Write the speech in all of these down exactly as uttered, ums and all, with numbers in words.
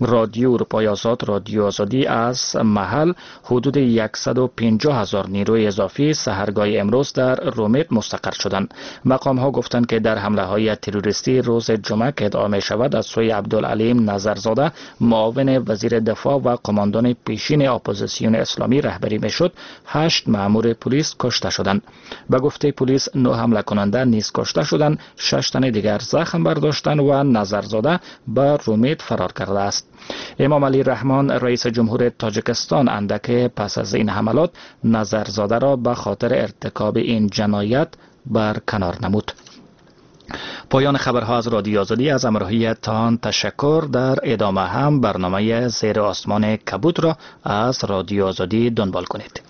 رادیو اروپای آزاد رادیو آزادی از محل حدود صد و پنجاه هزار نیروی اضافی سحرگاه امروز در رومیت مستقر شدند. مقام ها گفتند که در حمله های تروریستی روز جمعه که ادعا می شود از سوی عبدالعلیم نظرزاده معاون وزیر دفاع و قماندان پیشین اپوزیسیون اسلامی رهبری می شد، هشت مأمور پلیس کشته شدند. به گفته پلیس نه حمله کننده نیز کشته شدند، شش تن دیگر زخم برداشتند و نظرزاده به رومیت فرار کرده است. امام علی رحمان رئیس جمهور تاجیکستان اندک پس از این حملات نظرزاده را به خاطر ارتکاب این جنایت بر کنار نمود. پایان خبرها از رادیو آزادی. از همراهیتان تشکر. در ادامه هم برنامه زیر آسمان کبود را از رادیو آزادی دنبال کنید.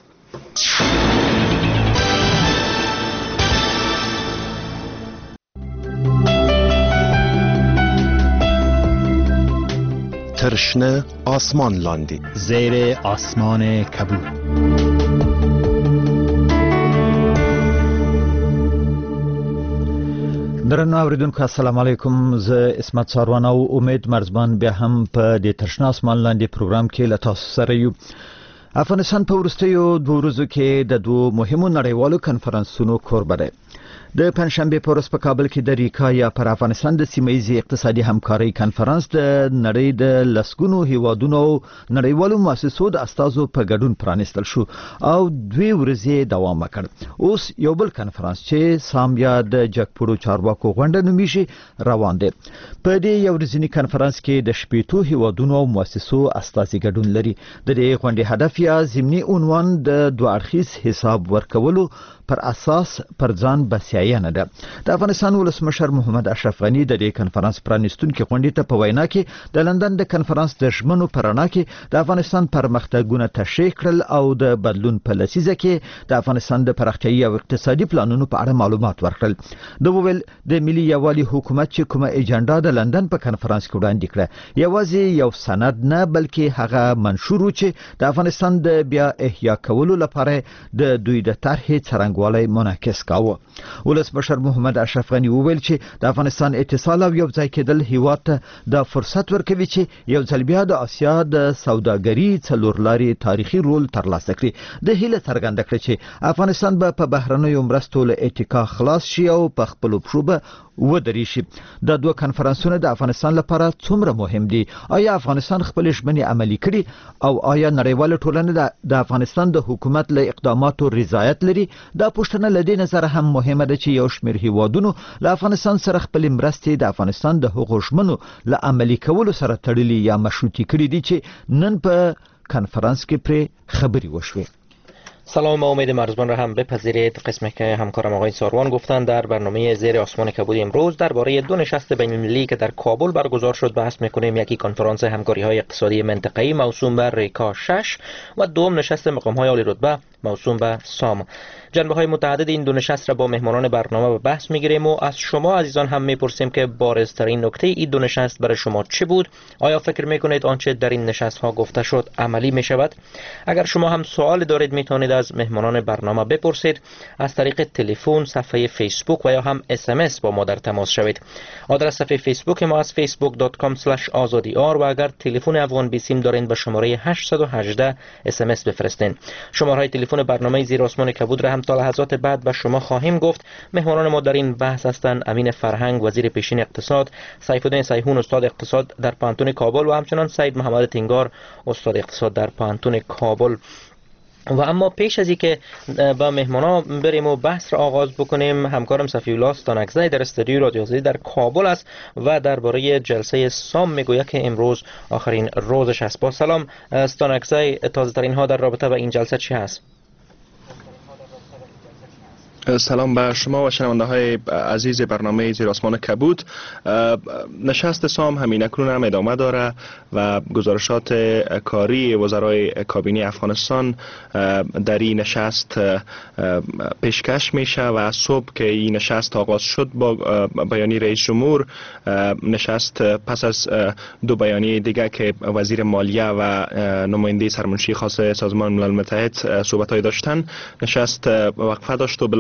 ترشنه آسمان لاندی زیر آسمان کبود. درنو اوریدونکو السلام علیکم. زه اسمت ساروان او امید مرزبان بیا هم په دې ترشنه آسمان لاندې پروګرام کې له تاسو سره یو. افغانستان په وروستیو دوه ورځو کې د دوه مهمو نړیوالو کنفرانسونو کوربه دی. د پنځشنبه په ورځ په کابل کې د ریکا یا پر افغانستان د سیمه‌ایزې اقتصادي همکارۍ کنفرانس د نړۍ د لسګونو هیوادونو نړیوالو مؤسسو د استازو په ګډون پرانیستل شو او دوی ورځې دوام وکړ. اوس یو بل کنفرانس چې سامیا د جګپوړو چارواکو غونډه نومیږي روان دی. په دې یو ورځني کنفرانس کې د شپېتو هیوادونو او مؤسسو استازي ګډون لري. د دې غونډې هدف یا ضمني عنوان د دوه اړخیز حساب ورکولو پر اساس پر ځان بسیاینه ده. د افغانستان ولسمشر محمد اشرف غنی د دې کنفرانس پرانیستونکو غونډې ته په وینا کې د لندن د کنفرانس د ژمنو پرانا کې د افغانستان پرمختګونه تشریح کړل او د بدلون په لسیزه کې د افغانستان د پراختیايي او اقتصادي پلانونو په اړه معلومات ورکړل. د وویل د ملي یووالي حکومت چې کومه اجنډا د لندن په کنفرانس کې وړاندې کړه یوازې یو سند نه بلکې هغه منشور و چې د افغانستان د بیا احیا کولو لپاره د دوی د طرحې څرنګوالی منعکس کاوه. ولسمشر محمد اشرف غنی وویل چې د افغانستان اتصال او یو ځای کېدل هیواد ته د فرصت ورکوي چې یو ځل بیا د آسیا د سوداګري څلورلارې تاریخي رول ترلاسه کړي. د هیله څرګنده کړه چې افغانستان به په بهرنیو مرستو له اتکا خلاص شي او په خپلو پښو به ودرې شي. دا دوه کنفرانسونه د افغانستان لپاره څومره مهم دي؟ آیا افغانستان خپل ژمنې عملي کړي او آیا نړیواله ټولنه د افغانستان د حکومت له اقداماتو رضایت لري؟ دا پوښتنه له دې نظره هم مهمه ده چې یو شمېر هیوادونو له افغانستان سره خپل مرستې د افغانستان د هغو ژمنو له عملي کولو سره تړلي یا مشروطي کړي دي چې نن په کنفرانس کې پرې خبرې وشوې. سلام، امید مرزبان را هم بپذیرید. قسمی که همکارم آقای ساروان گفتند در برنامه زیر آسمان کبود امروز درباره دو نشست بین المللی که در کابل برگزار شد بحث میکنیم. یکی کنفرانس همکاری های اقتصادی منطقه‌ای موسوم به ریکا شش و دوم نشست مقام های عالی رتبه موسوم به سام. جنبه های متعدد این دو نشست را با مهمانان برنامه به بحث میگیریم و از شما عزیزان هم میپرسیم که بارزترین نکته این دو نشست برای شما چه بود؟ آیا فکر میکنید آنچه در این نشست ها گفته شد عملی میشود؟ اگر شما هم سوال دارید میتونید از مهمانان برنامه بپرسید. از طریق تلفن، صفحه فیسبوک و یا هم اس ام اس با ما در تماس شوید. آدرس صفحه فیسبوک ما از facebook dot com slash azadi r و اگر تلفن افغان بیسیم دارین به شماره هشت یک هشت اس ام اس بفرستین. شماره تلفن برنامه زیر آسمان کبود را هم تا لحظات بعد به شما خواهیم گفت. مهمانان ما در این بحث هستند امین فرهنگ وزیر پیشین اقتصاد، سیف‌الدین صیحون استاد اقتصاد در پانتون کابل و همچنان سید محمد تنگار استاد اقتصاد در پانتون کابل. و اما پیش از اینکه با مهمانا بریم و بحث را آغاز بکنیم، همکارم صفی‌الله ستانکزی در استودیو رادیو آزادی در کابل است و درباره جلسه سام میگوید که امروز آخرین روزش است. با سلام ستانکزی، تازه ترین ها در رابطه با این جلسه چی هست؟ سلام به شما و شنونده های عزیز برنامه زیر آسمان کبود. نشست سام همین اکنون هم ادامه داره و گزارشات کاری وزرای کابینه افغانستان در این نشست پیشکش میشه و صبح که این نشست آغاز شد با بیانیه رئیس جمهور، نشست پس از دو بیانیه دیگه که وزیر مالیه و نماینده سرمنشی خاص سازمان ملل متحد صحبت‌های داشتن، نشست وقفه داشت و بالاخره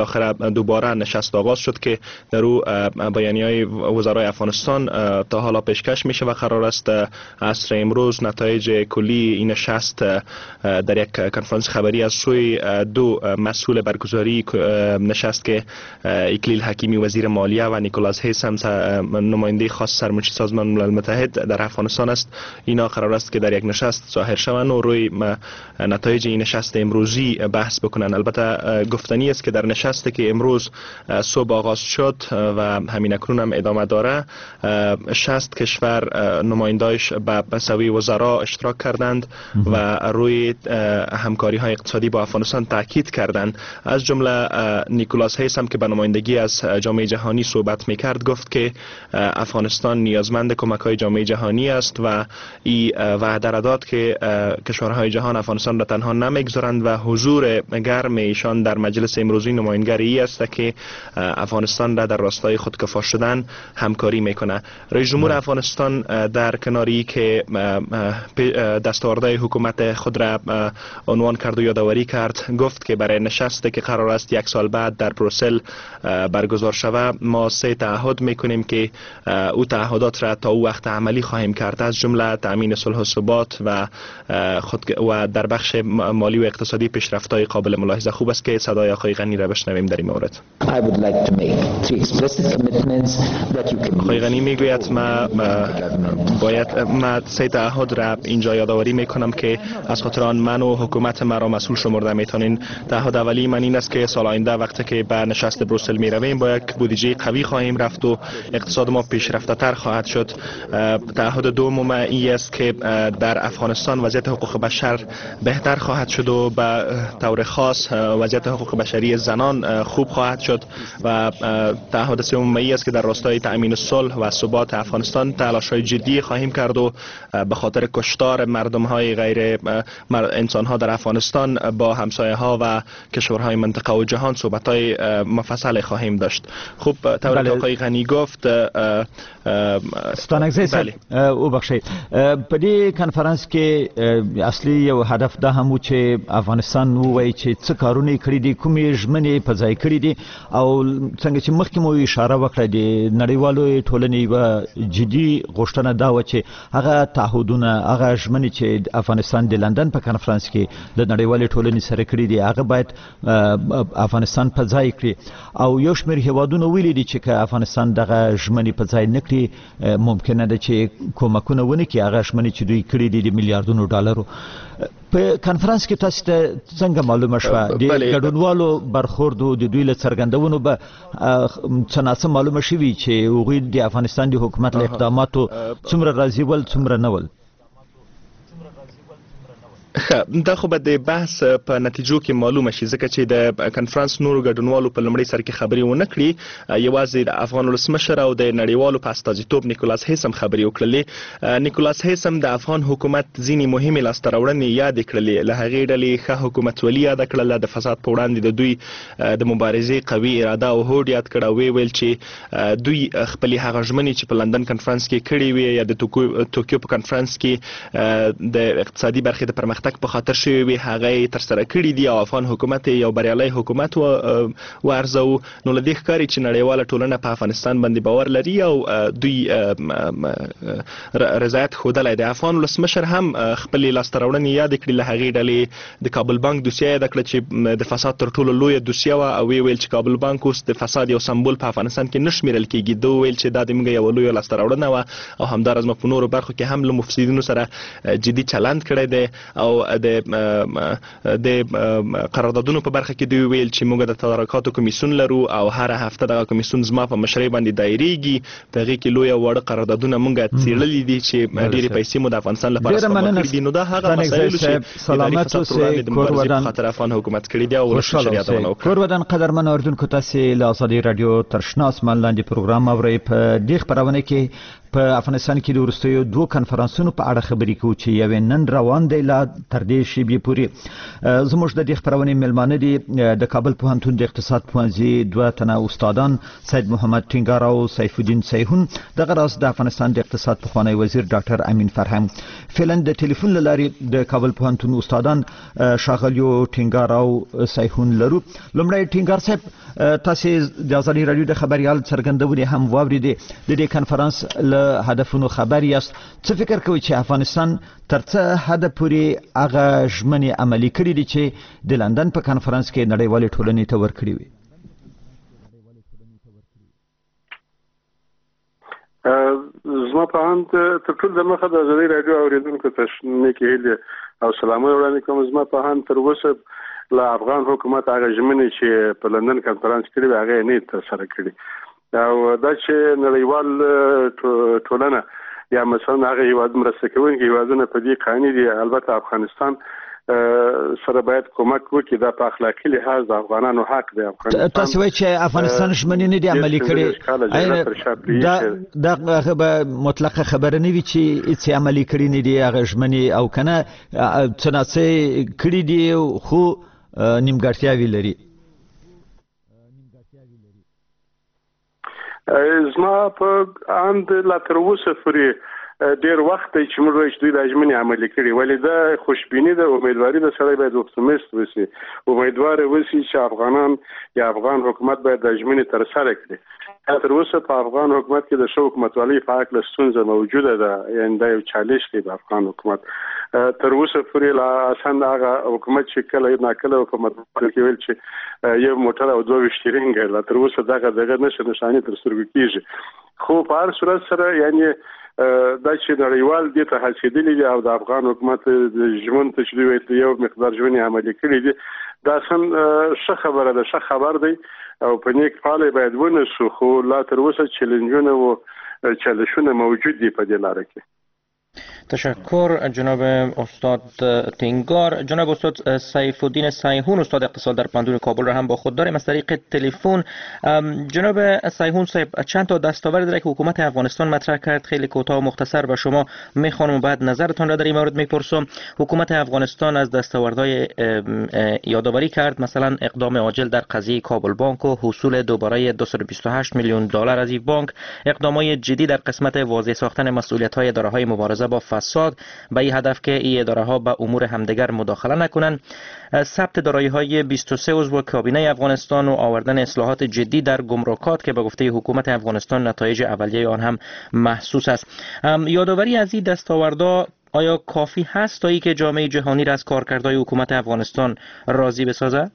بالاخره دوباره نشست آغاز شد که در او بیانیه‌های وزرای افغانستان تا حالا پیشکش میشه و قرار است عصر امروز نتایج کلی این نشست در یک کنفرانس خبری از سوی دو مسئول برگزاری نشست که اکلیل حکیمی وزیر مالیه و نیکولاس هیسم نماینده خاص سرمنشی سازمان ملل متحد در افغانستان است، اینا قرار است که در یک نشست ظاهر شوند و روی نتایج این نشست امروزی بحث بکنن. البته گفتنی است که در نشستی که امروز صبح آغاز شد و همین اکنون هم ادامه داره، شصت کشور نمایندایش به سوی وزرا اشتراک کردند و روی همکاری های اقتصادی با افغانستان تاکید کردند. از جمله نیکولاس هیسم که به نمایندگی از جامعه جهانی صحبت میکرد گفت که افغانستان نیازمند کمک های جامعه جهانی است و این وعده داد که کشورهای جهان افغانستان را تنها نمیگذارند و حضور گرم ایشان در مجلس امروزی نمایندگی است که افغانستان را در راستای خودکفا شدن همکاری میکنه. رئیس جمهور افغانستان در کناری که دستاوردهای حکومت خود را عنوان کرد و یادآوری کرد، گفت که برای نشستی که قرار است یک سال بعد در بروسل برگزار شود ما سه تعهد میکنیم که او تعهدات را تا او وقت عملی خواهیم کرد، از جمله تامین صلح و ثبات و خود و در بخش مالی و اقتصادی پیشرفت‌های قابل ملاحظه. خوب است که صدای آقای غنی را بشنویم در این مورد. آقای غنی میگوید ما باید ما سه تعهد را اینجا یادآوری میکنم که از خاطر آن من و حکومت مرا مسئول شمرده میتونین. تعهد اولی من این است که سال آینده وقتی که به نشست بروسل میرویم با یک بودجه قوی خواهیم رفت و اقتصاد ما پیشرفته تر خواهد شد. تعهد دوم این است که در افغانستان وضعیت حقوق بشر بهتر خواهد شد و به طور خاص وضعیت حقوق بشری زنان خوب خواهد شد و تعهد سوم این است که در راستای تأمین صلح و ثبات افغانستان تلاش‌های جدی خواهیم کرد و به خاطر کشتار مردم‌های غیر انسان‌ها در افغانستان با همسایه‌ها و کشورهای منطقه و جهان صحبت‌های مفصل خواهیم داشت. خوب طور که آقای غنی گفت ستانکزی صاحب او بخشید په دې کنفرانس کې اصلي یو هدف دا هم و چې افغانستان وایي چې څه کارونه کړي دي، کومې ژمنې په ځای کړي دي او څنګه چې مخکې مو اشاره وکړه د نړیوالو ټولنې یوه جدي غوښتنه دا وه چې هغه تعهدونه هغه ژمنې چې افغانستان د لندن په کنفرانس کې د نړیوالې ټولنې سره کړي دي هغه باید افغانستان په ځای کړي او یو شمېر هیوادونه ویلي دي چې که افغانستان دغه ژمنې په ځای نه کړي ممکنه ده چې کومکونه ونه کړي هغه ژمنې چې دوی کړي دي د میلیارډونو ډالرو. په کنفرانس کې تاسو ته څنګه معلومه شوه د ګډونوالو برخوردو د دوی له څرګندونو به څه ناڅه معلومه شوي چې هغوی د افغانستان د حکومت له اقداماتو څومره راضي ول څومره نه ول؟ دا خو به د بحث په نتیجو کې معلومه شي ځکه چې د کنفرانس نورو ګډونوالو په لومړي سر کې خبرې ونه کړي، یوازې د افغان ولسمشر او د نړیوالو په استازیتوب نیکولاس هیسم خبرې وکړلې. نیکولاس هیسم د افغان حکومت ځینې مهمې لاسته راوړنې یادې کړلې، له هغې ډلې ښه حکومتولي یاده کړله، د فساد په وړاندې د دوی د مبارزې قوي اراده او هوډ یاد کړه او ویې ویل چې دوی خپلې هغه ژمنې چې په لندن کنفرانس کې کړې وې یا د توکیو په کنفرانس کې د اقتصادي برخې د پرمختګ په خاطر شوی وي هغه تر سره کړی دی او افغان حکومت یو بریالي حکومت و ورزو. نو لدې ښکاري چې نړیواله ټولنه په افغانستان باندې باور لري او دوی رضایت ښودلی دی. افغان ولسمشر هم خپلې لاسته راوړنې یادې کړي، له هغې ډلې د کابل بانک دوسیه یاده کړه چې د فساد تر ټولو لویه دوسیه وه او ویې ویل چې کابل بانک اوس د فساد یو سمبول په افغانستان کې نه شمېرل کېږي. ده وویل چې دا زموږ یوه لویه لاسته راوړنه وه او همداراز موږ په نورو برخو کې هم له مفسدینو سره جدي چلند کړی دی او د د قراردادونو په برخه کې دوی ویل چې موږ د تدارکاتو کمیسیون لرو او هر هفته دغه کمیسیون زما په مشرۍ باندې دایریږي، په هغې کې لویه واړه قراردادونه موږ څېړلي دي چې ډېرې پیسې مو د افغانستان لپاره سپما کړي دي. نو دا هغه مسایلو چې اداري فساد پر وړاندې د مبارزې په خاطر افغان حکومت کړي دي او ولسمشر یادونه وکړه. کورودن قدرمن اردوونکو، تاسې له ازادي راډیو تر شنه اسمان لاندې پروګرام اورئ. په دې خپرونه کې په افغانستان کې د وروستیو دوه کنفرانسونو په اړه خبرې کوو چې یو نن روان دی لا تر دې شیبې پورې. زموږ د دې خبرونې ملمانه دي د کابل پوهنتون د اقتصاد پوهنځي دوه تنه استادان سید محمد ټینګار او سیف الدین سیحون، دغه راز د افغانستان د اقتصاد پخوانی وزیر ډاکټر امین فرهنګ. فعلا د ټلیفون له لارې د کابل پوهنتون استادان ښاغلیو ټینګار او سیحون لرو. لومړی ټینګار صاحب، تاسو د ازادي راډیو د خبريال څرګندونې هم واوریدې، د دې کنفرانس له هدفونو خبر یاست. څه فکر کوئ چې افغانستان تر څه حد پورې هغه ژمنې عملي کړي دي چې د لندن په کنفرانس کې نړیوالې ټولنې ته ورکړي وي؟ زما په اند تر ټولو د مخه د ازادي راډیو اوریدونکو ته نیکې هیلې او سلامونه وړاندې کوم. زما په اند تر اوسه له افغان حکومت هغه ژمنې چې په لندن کنفرانس کې وي هغه نه ترسره کړي، او دا چې نړیوال ټولنه یا مثلا هغه هیواد مرسته کوونکي هیوادونه په دې قانوني دي، البته افغانستان سره باید کومک وکړي. دا په اخلاقي لحاظ د افغانانو حق دی. تاسو وایئ چې افغانستان ژمنې نه دي عملي کړي، دا هغه به مطلقه خبره نه وي چې هیڅ عملي کړي نه دي هغه ژمنې، او کنه څه ناڅه کړي دي خو نیمګړتیاوې لري. زما په اند لا تر اوسه پورې ډیر وخت چې موږ وایو چې دوی د ژمنې عملي کړي، ولې دا خوشبیني ده، امیدواري ده، سړی باید اپټیمیست وسی، امیدوار وسی چې افغانان یا افغان حکومت باید د ژمنې ترسره کړي. تر اوسه په افغان حکومت کې د شو حکومتوالۍ په حق له ستونزه موجوده ده، یعنې دا یو چالش دی د افغان حکومت. تر اوسه پورې لا اسان هغه حکومت چې کله ناکله حکومت کې ویل چې یو موټر او دوه ویشت رنګه، لا تر اوسه دغه دغه نشه نشانې تر سترګو کېږي. خو په هر صورت سره یعنی دا چې نړیوال دې ته هڅېدلي دي او د افغان حکومت د ژمن ته چې دوی یو مقدار ژمنې عملي کړي دي، دا سم ښه خبره ده، ښه خبر دی او په نیک فعاله باید ونیسو. خو لا تر اوسه چیلنجونه او چالشونه موجود دي په دې لاره کې. تشکر جناب استاد تینگار. جناب استاد سیف الدین سیحون، استاد اقتصاد در پوهنتون کابل را هم با خود داریم از طریق تلفن. جناب سیحون صاحب، چند تا دستاورد داره که حکومت افغانستان مطرح کرد، خیلی کوتاه و مختصر و شما میخوانم و بعد نظرتان را در این مورد میپرسم. حکومت افغانستان از دستاوردهای یادآوری کرد، مثلا اقدام عاجل در قضیه کابل بانک و حصول دوباره دویست و بیست و هشت میلیون دلار از این بانک، اقدامات جدی در قسمت واضح ساختن مسئولیت‌های اداره‌های مبارزه با فساد به این هدف که این اداره‌ها به امور همدیگر مداخله نکنند، ثبت دارایی‌های بیست و سه عضو کابینه افغانستان و آوردن اصلاحات جدی در گمرکات که به گفته حکومت افغانستان نتایج اولیه آن هم محسوس است. یادآوری از این دستاوردها آیا کافی هست تا اینکه جامعه جهانی را از کارکردهای حکومت افغانستان راضی بسازد؟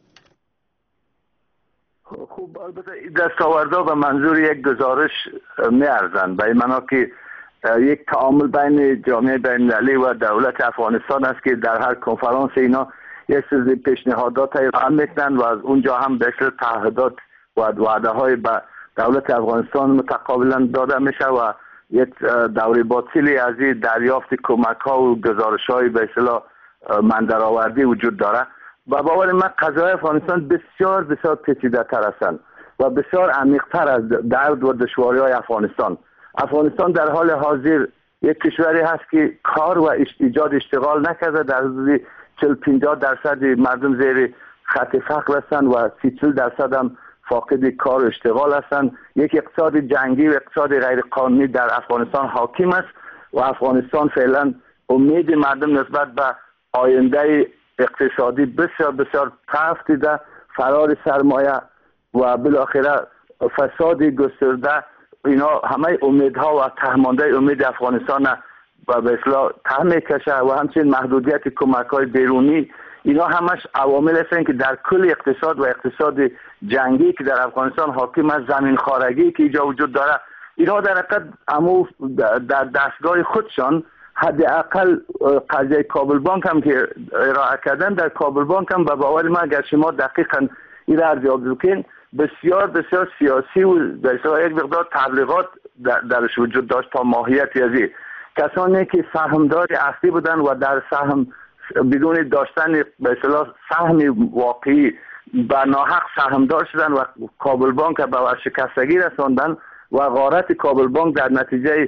خب البته این دستاوردها به منظور یک گزارش میارزند، به این معنا که یک تعامل بین جامعه بین‌المللی و دولت افغانستان است که در هر کنفرانس اینا یک سری پیشنهادات ارائه میکنند و از اونجا هم به اصطلاح تعهدات و وعده‌های به دولت افغانستان متقابلا داده میشه و یک دوره باطلی از این دریافت کمک‌ها و گزارش‌های به اصطلاح من درآوردی وجود داره. و باور من قضایای افغانستان بسیار بسیار پیچیده‌تر هستند و بسیار عمیق‌تر از درد و دشواری‌های افغانستان. افغانستان در حال حاضر یک کشوری هست که کار و ایجاد اشتغال نکرده، در حدود چهل پنجاه درصد مردم زیر خط فقر هستند و سی چهل درصد هم فاقد کار و اشتغال هستند. یک اقتصاد جنگی و اقتصاد غیر قانونی در افغانستان حاکم است و افغانستان فعلا امید مردم نسبت به آینده اقتصادی بسیار بسیار پست دیده، فرار سرمایه و بالاخره فساد گسترده، اینا همه امیدها و تهمانده امید افغانستان و به اصطلاح ته میکشه و همچنین محدودیت کمک‌های بیرونی، اینا همش عوامل هستند که در کل اقتصاد و اقتصاد جنگی که در افغانستان حاکم است، زمین خارگی که اینجا وجود داره، اینا در حقیقت امو در دستگاه خودشان حداقل قضیه کابل بانک هم که ارائه کردن، در کابل بانک هم به باور من اگر شما دقیقاً این را ارزیابی بکنین بسیار بسیار سیاسی و بسیار یک مقدار تبلیغات در درش وجود داشت تا ماهیتی از این. کسانی که سهمدار اصلی بودن و در سهم بدون داشتن به اصطلاح سهم واقعی به ناحق سهمدار شدن و کابل بانک به ورشکستگی رساندن و غارت کابل بانک در نتیجه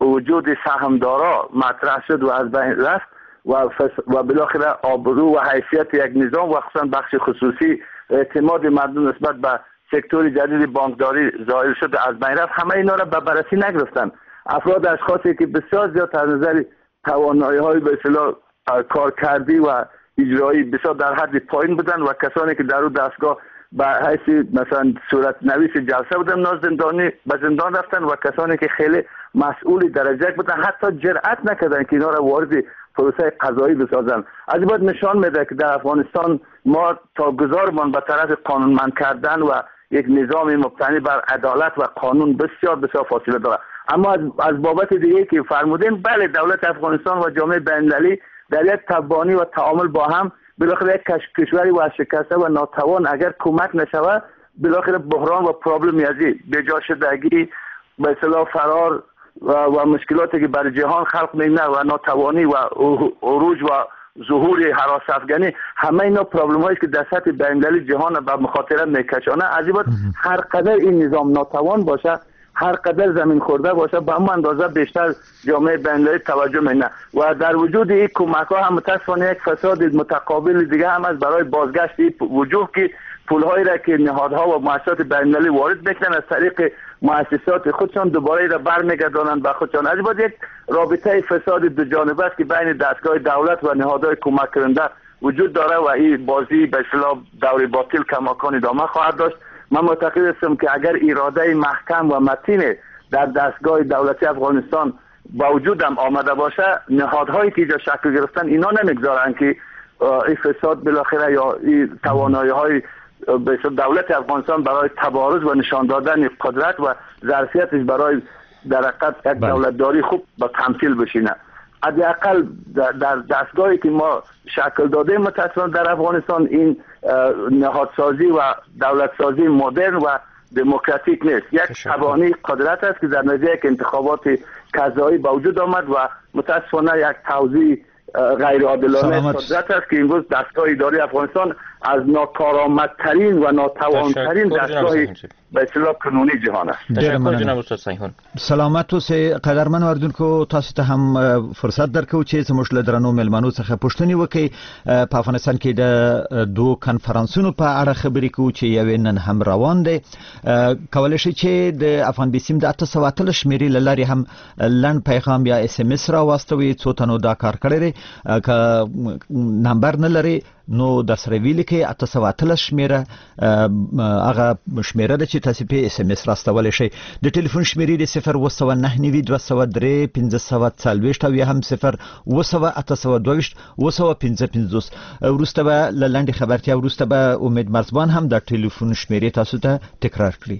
وجود سهامدارا مطرح شد و از بین رفت و فس... و بالاخره آبرو و حیثیت یک نظام و خصوصا بخش خصوصی اعتماد مردم نسبت به سکتور جدید بانکداری ظاهر شد از بین رفت. همه اینا را به بررسی نگرفتن. افراد اشخاصی که بسیار زیاد از نظر توانایی‌های به اصطلاح کارکردی و اجرایی بسیار در حد پایین بودن و کسانی که در اون دستگاه به حیث مثلا صورت نویس جلسه بودن ناز زندانی به زندان رفتن و کسانی که خیلی مسئول درجه بودن حتی جرأت نکردن که اینا را وارد پروسه قضایی بسازن. از این بعد نشان میده که در افغانستان ما تا گذارمان به طرف قانونمند کردن و یک نظام مبتنی بر عدالت و قانون بسیار بسیار فاصله داره. اما از, از بابت دیگه که فرمودین، بله دولت افغانستان و جامعه بین‌المللی در یک تبانی و تعامل با هم بالاخره یک کشوری ورشکسته و ناتوان اگر کمک نشود بالاخره بحران و پرابلم ازی بجا شدگی به اصطلاح فرار و, و مشکلاتی که برای جهان خلق می‌کنه و ناتوانی و عروج و ظهور هراس افغانی، همه اینا پرابلم هایی که در سطح بین‌المللی جهان به مخاطره میکشانه. از این بعد هر قدر این نظام ناتوان باشه، هر قدر زمین خورده باشه، به همون اندازه بیشتر جامعه بین‌المللی توجه می‌کنه و در وجود این کمک‌ها هم متأسفانه یک فساد متقابل دیگه هم از برای بازگشت این وجوه که پول‌هایی را که نهادها و مؤسسات بین‌المللی وارد می‌کنن از طریق مؤسسات خودشان دوباره را برمیگردانند به خودشان. از بعد یک رابطه فساد دو جانبه است که بین دستگاه دولت و نهادهای کمک کننده وجود داره و این بازی به اصطلاح دور باطل کماکان ادامه خواهد داشت. من معتقد هستم که اگر اراده محکم و متین در دستگاه دولتی افغانستان با وجود هم آمده باشه، نهادهایی که اینجا شکل گرفتن اینا نمیگذارن که این فساد بالاخره یا این توانایی‌های به دولت افغانستان برای تبارز و نشان دادن قدرت و ظرفیتش برای در حقیقت یک دولتداری خوب با تمثیل بشینه. حداقل در دستگاهی که ما شکل داده متأسفانه در افغانستان این نهادسازی و دولتسازی مدرن و دموکراتیک نیست. یک توانی قدرت است که در نتیجه یک انتخابات قضایی با وجود آمد و متأسفانه یک توزیع غیر عادلانه قدرت است که امروز دستگاه اداری افغانستان از ناکارآمدترین و ناتوانترین دستگاه به اصطلاح قانونی جهان است. تشکر جناب استاد سایحون. سلامت اوسئ. قدرمن اردوونکو، تاسو ته هم فرصت درکو چې زموږ له درنو مېلمنو څخه پوښتنې وکړي. په افغانستان کې د دوه کنفرانسونو په اړه خبرې کوو چې یو نن هم روان دی. کولای شي چې د افغان بیسیم د اته سوه اتلس شمېرې له لارې هم لنډ پیغام یا اس ام اس راواستوي. څو تنو دا کار کړی دی. که نمبر نه لري نو د سره ویل کې اته سوه اتلس شمیره هغه شمیره ده چې تاسو په اس ام اس راستولی شئ. د ټلیفون شمیرې د صفر اوه سوه نهه نوي دوه سوه درې پنځه سوه څلوېښت او یا هم صفر اوه سوه اته سوه دوهویشت اوه سوه پنځه پنځوس. وروسته به له لنډې خبرتیا وروسته به امید مرزبان هم د ټلیفون شمیرې تاسو ته تکرار کړي.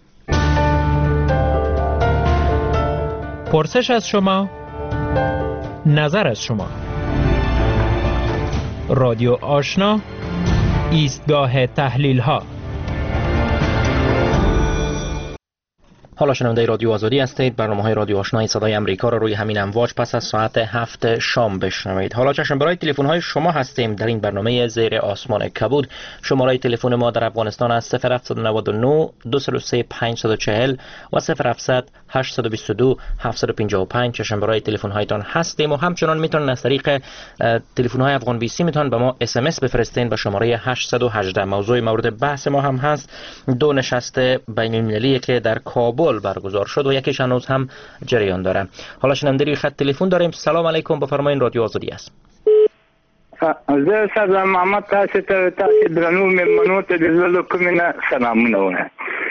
پرسش از شما، نظر از شما. رادیو آشنا، ایستگاه تحلیل ها. حالا شنونده رادیو آزادی هستید. برنامه‌های رادیو آشنای صدای امریکا را روی همین امواج پس از ساعت هفت شام بشنوید. حالا چشم برای تلفن‌های شما هستیم در این برنامه زیر آسمان کبود. شماره تلفن ما در افغانستان است صفر هفت نه نه دو صفر سه پنج چهار صفر و صفر هفت هشت دو دو هفت پنج پنج. چشم برای تلفن‌هایتان هستیم و همچنان میتونن از طریق تلفن‌های افغان بیسی میتونن به ما اس ام اس بفرستین به شماره هشت یک هشت. موضوع مورد بحث ما هم هست دو نشست بین‌المللی که در کابل برگزار شد و یکیش هنوز هم جریان داره. حالا شنونده خط تلفن داریم. سلام علیکم، بفرمایید. رادیو آزادی است. زه سلام محمد تاسو ته تاسو درنو مېلمنو ته د زړه کومې نه سلامونه وایم.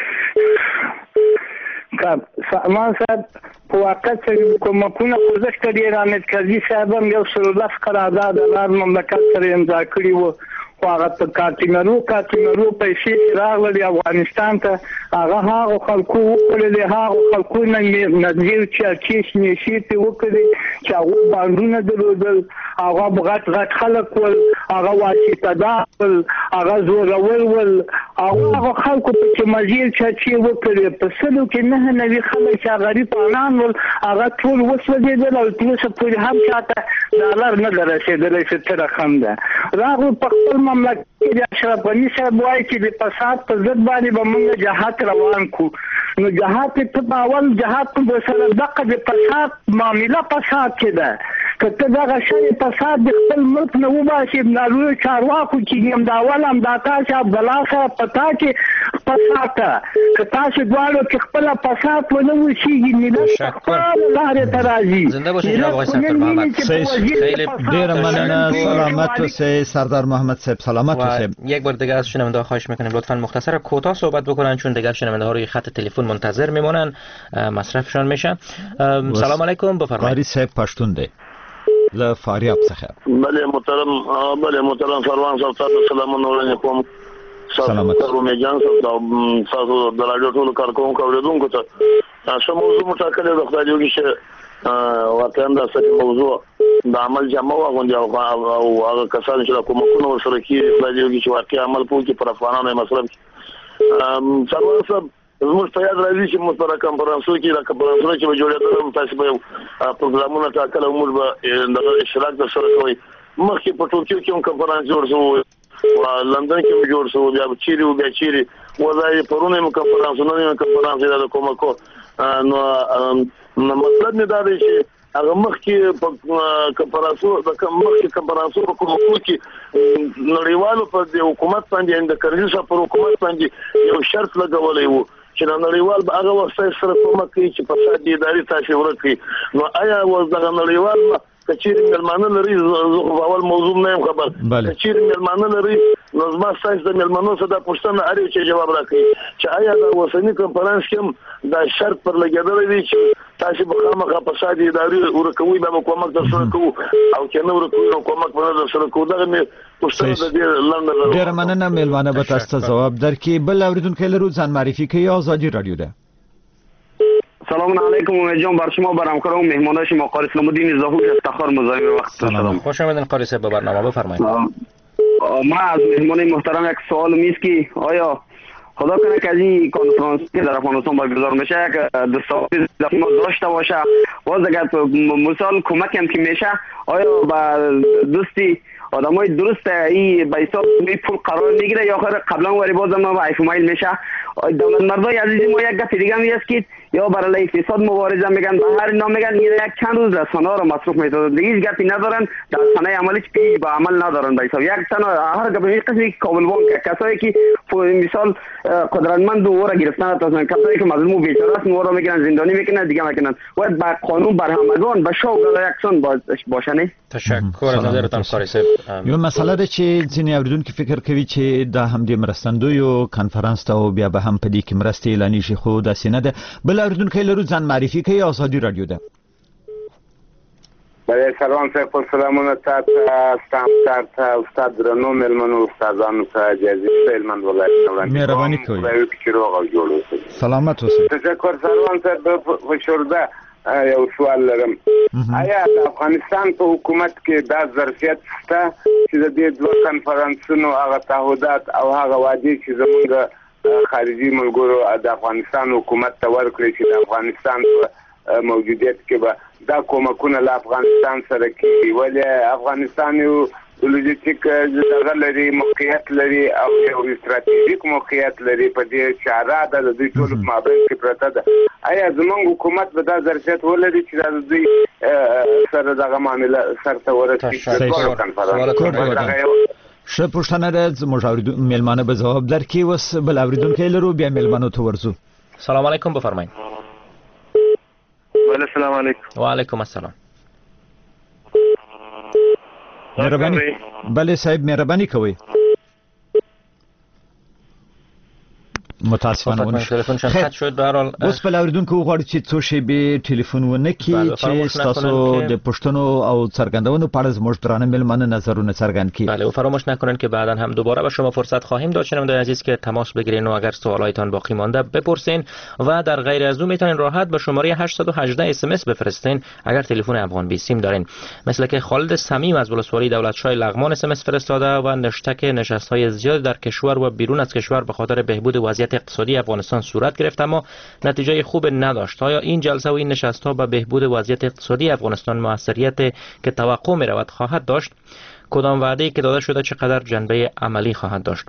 سلمان صاحب په واقع چې کومکونه خوځښت کړي رامید قاضي صاحب هم یو سل لس قرارداد د لار مملکت سره امضا کړي وو. خو هغه په کارتینرو کارتینرو پیسې راغلې افغانستان ته، هغه هغه خلکو وکړلې، هغه خلکو نه نظیر چرچیش نشي ته وکړي چې هغه باندونه درلودل، هغه غټ غټ خلک ول هغه واسطه دار هغه زورول ول هغه خلکو په چې مزید چې وکړي په سلو کې نه نوي خلک چې غریبانان ول هغه ټول وسوځېدل او ټول څه پورې هم چاته ډالر نه دررسېدلی چې څه رقم ده راغلو په خپل مملکت کې د اشرف غني صاحب وایي چې د فساد په ضد باندې به موږ جهاد روان کړو نو جهاد ته په اول جهاد په سره دغه د فساد معامله فساد کې ده که ته دغه شی فساد د خپل ملک نه وباسي نالوی چارواکو چې هم دا اول هم دا تاسو عبدالله صاحب پتا کې فساد ته که تاسو دواړو کې خپل فساد ونه وشيږي ملت خپل لارې ته راځي زنده باشید جناب آقای سردار محمد خیلی ډیر مننه سلامت اوسئ سردار محمد صاحب سلامت اوسئ یک بار دیگه از شنونده خواهش میکنیم لطفا مختصر کوتاه صحبت بکنن چون دیگر شنونده ها روی خط تلفن منتظر میمونن مصرفشان میشه سلام علیکم بفرمایید قاری صاحب پشتون دی له فاریاب څخه بله محترم بله محترم سروان صاحب تاسو سلامونه وړاندې کوم سلامت رومي جان صاحب تاسو د راډیو ټول کارکونکو اوریدونکو ته تاسو موضوع مټاکلې د خدای جوړی شه واقعا دا څه موضوع د عمل جامه واغوندي او هغه کسان چې کوم کوم ورسره کې خدای جوړی چې واقعا عمل کوي چې پر افغانانو مسله سروان صاحب زموږ په یاد راځي چې موږ پر کنفرانسو کې د کنفرانسو چې جوړېدل تاسو به پروګرامونه ټاکل او موږ به د اشتراک در سره کوي مخکې په ټوکیو کې هم کنفرانس جوړ شو او لندن کې هم جوړ شو بیا چیرې او بیا چیرې وځي پرونه هم کنفرانس نه هم کنفرانس د کومکو نو نو مطلب نه دا دی چې هغه مخکې په کنفرانسو د مخکې کنفرانسو په کومکو کې نړیوالو په د حکومت باندې د کرزي پر حکومت باندې یو شرط لګولای وو چې نړیوال به هغه وخت سره کومه کوي چې په فساد اداري تاسو ورکړي نو آیا وځ د نړیوال کچېری ملمانه لري زه په اول موضوع نه یم خبر کچېری ملمانه لري نو زما ساينس د ملمنو څخه د پښتنه اړ چې جواب راکړي چې آیا د وسنی کنفرانس کې دا شرط پر لګیدل دي چې تاسو به خامخا فساد اداري ورکوي به کومک در سره کوو او چې نو ورکوي کومک به در سره کوو دا مې پښتنه د دې لاندې ډیر مننه ملمانه به تاسو ته جواب درکې بل اوریدونکو لرو ځان معرفي کوي آزادی رادیو ده سلام علیکم امید جان بر شما برام کردم مهمان شما قاری اسلام الدین زاهوش افتخار مزاحم وقت سلام خوش آمدید قاری صاحب به برنامه بفرمایید ما از مهمان محترم یک سوال میست که آیا خدا کنه که از این کنفرانس که در افغانستان برگزار میشه یک دستاویز ما داشته باشه باز اگر مثال کمک هم که میشه آیا با دوستی آدمای درست ای به حساب می پول قرار میگیره یا آخر قبلا وری باز ما با ایفمایل میشه دولت مردای عزیزی ما یک گپ دیگه میست که یا برای اقتصاد مبارزه میگن به هر نام میگن این یک چند روز رسانه ها رو مصرف میتونن دیگه هیچ گپی ندارن در صنایع عملیش پیش با عمل ندارن به حساب یک تن هر گپ می قسمی کابلوان کسایی که مثال قدرتمند و را گرفتن تا کسایی که مظلوم و بیچاره است و را میگیرن زندانی میکنن دیگه میکنن و با قانون برهمگان به شوق یکسان باشنه تشکر از نظرتان قاری صاحب یو مسله ده چې ځینې اوریدونکو فکر کوي چې دا هم د مرستندویو کنفرانس ته او بیا به هم په دې کې مرستې اعلانې شي خو داسې نه ده بل اوریدونکو لرو ځان معرفي کوي آزادي رادیو ده بله سلام صاحب سلامونه تاسو ستاسو تاسو استاد درنو ملمنو استادانو ته جزیل فیلمن ولایت وړاندې مهرباني کوئ چې روغ او جوړ اوسئ سلامت اوسئ تشکر سلام صاحب خوشورده یو سوال لرم آیا د افغانستان په حکومت کې دا ظرفیت شته چې د دې دوه کنفرانسونو هغه تعهدات او هغه وعدې چې زموږ خارجي ملګرو د افغانستان حکومت ته ورکړي چې د افغانستان په موجودیت کې به دا کومکونه له افغانستان سره کیږي ولې افغانستان یو لوجستیک دغه لري موقعیت لري او یو استراتیژیک موقعیت لري په دې چاره د دوی ټول مابین کې پرته ده آیا زموږ حکومت به دا ظرفیت ولري چې د دوی سره دغه معامله سرته ورسیږي ښه پوښتنه ده زموږ مېلمانه به ځواب درکړي اوس بل اورېدونکی لرو بیا مېلمانو ته ورځو سلام علیکم بفرمایید بله سلام علیکم و علیکم السلام مهرباني بله صاحب مهرباني کوئ متاسفانه تلفنشان قطع شد. به هر حال اوس په اوریدونکو غواړي چې څو شی به ټلیفون ونه کی چې تاسو د پښتنو او څرګندونو په اړه زموږ درانه ملمانه نظرونه څرګند کړي. بله، و فراموش نکنید که بعدا هم دوباره به شما فرصت خواهیم داد شنوندگان عزیز که تماس بگیرین و اگر سوالایتان باقی مانده بپرسین و در غیر از اون میتونین راحت به شماره هشت یک هشت اس ام اس بفرستین اگر تلفن افغان بیست سیم دارین. مثل که خالد صمیم از ولسوالی دولتشاه لغمان اس ام اس فرستاده و نوشته که نشست‌های زیاد در کشور و بیرون از کشور به خاطر بهبود وضعیت اقتصادی افغانستان صورت گرفت اما نتیجه خوب نداشت. آیا این جلسه و این نشست‌ها به بهبود وضعیت اقتصادی افغانستان موثریت که توقع می‌رود خواهد داشت؟ کدام وعده‌ای که داده شده چقدر جنبه عملی خواهد داشت؟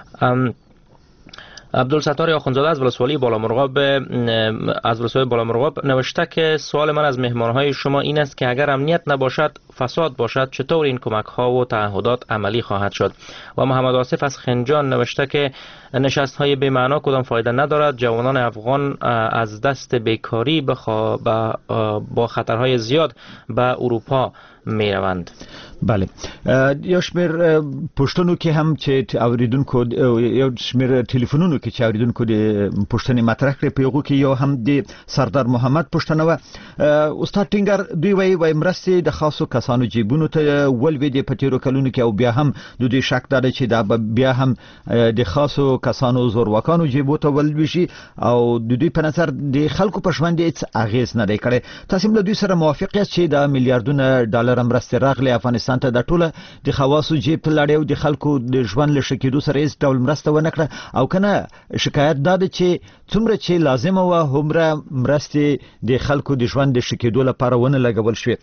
عبدالستار آخوندزاده از ولسوالی بالامرغاب از ولسوالی بالامرغاب نوشته که سوال من از مهمانهای شما این است که اگر امنیت نباشد فساد باشد چطور این کمک ها و تعهدات عملی خواهد شد؟ و محمد آصف از خنجان نوشته که نشست های بی معنا کدام فایده ندارد، جوانان افغان از دست بیکاری بخوا با خطرهای زیاد به اروپا می روند. بله، یو شمیر پښتنو کې هم چې اوریدونکو یو شمیر ټلیفونونو کې چې اوریدونکو د پښتنې مطرح کړې په یو کې یو هم د سردار محمد پښتنه و استاد ټینګر دوی وایي وای مرستې د خاصو کسانو جیبونو ته ولوي د پټیرو کلونو کې او بیا هم د دې شک دار چې دا بیا هم د خاصو کسانو زورواکانو جیبو ته ولوي شي او د دوی په نظر د خلکو په ژوند هیڅ اغیز نه دی کړی. تاسو له دوی سره موافق یاست چې د میلیارډونو ډالر مرستې راغلي افغانستان ته د ټوله د خواصو جیب ته لاړې او د خلکو د ژوند له شکیدو سره هیڅ ډول مرسته ونه کړه او کنه شکایت دا ده چې څومره چې لازمه و هومره مرستې د خلکو د ژوند د شکیدو لپاره ونه لګول شوې.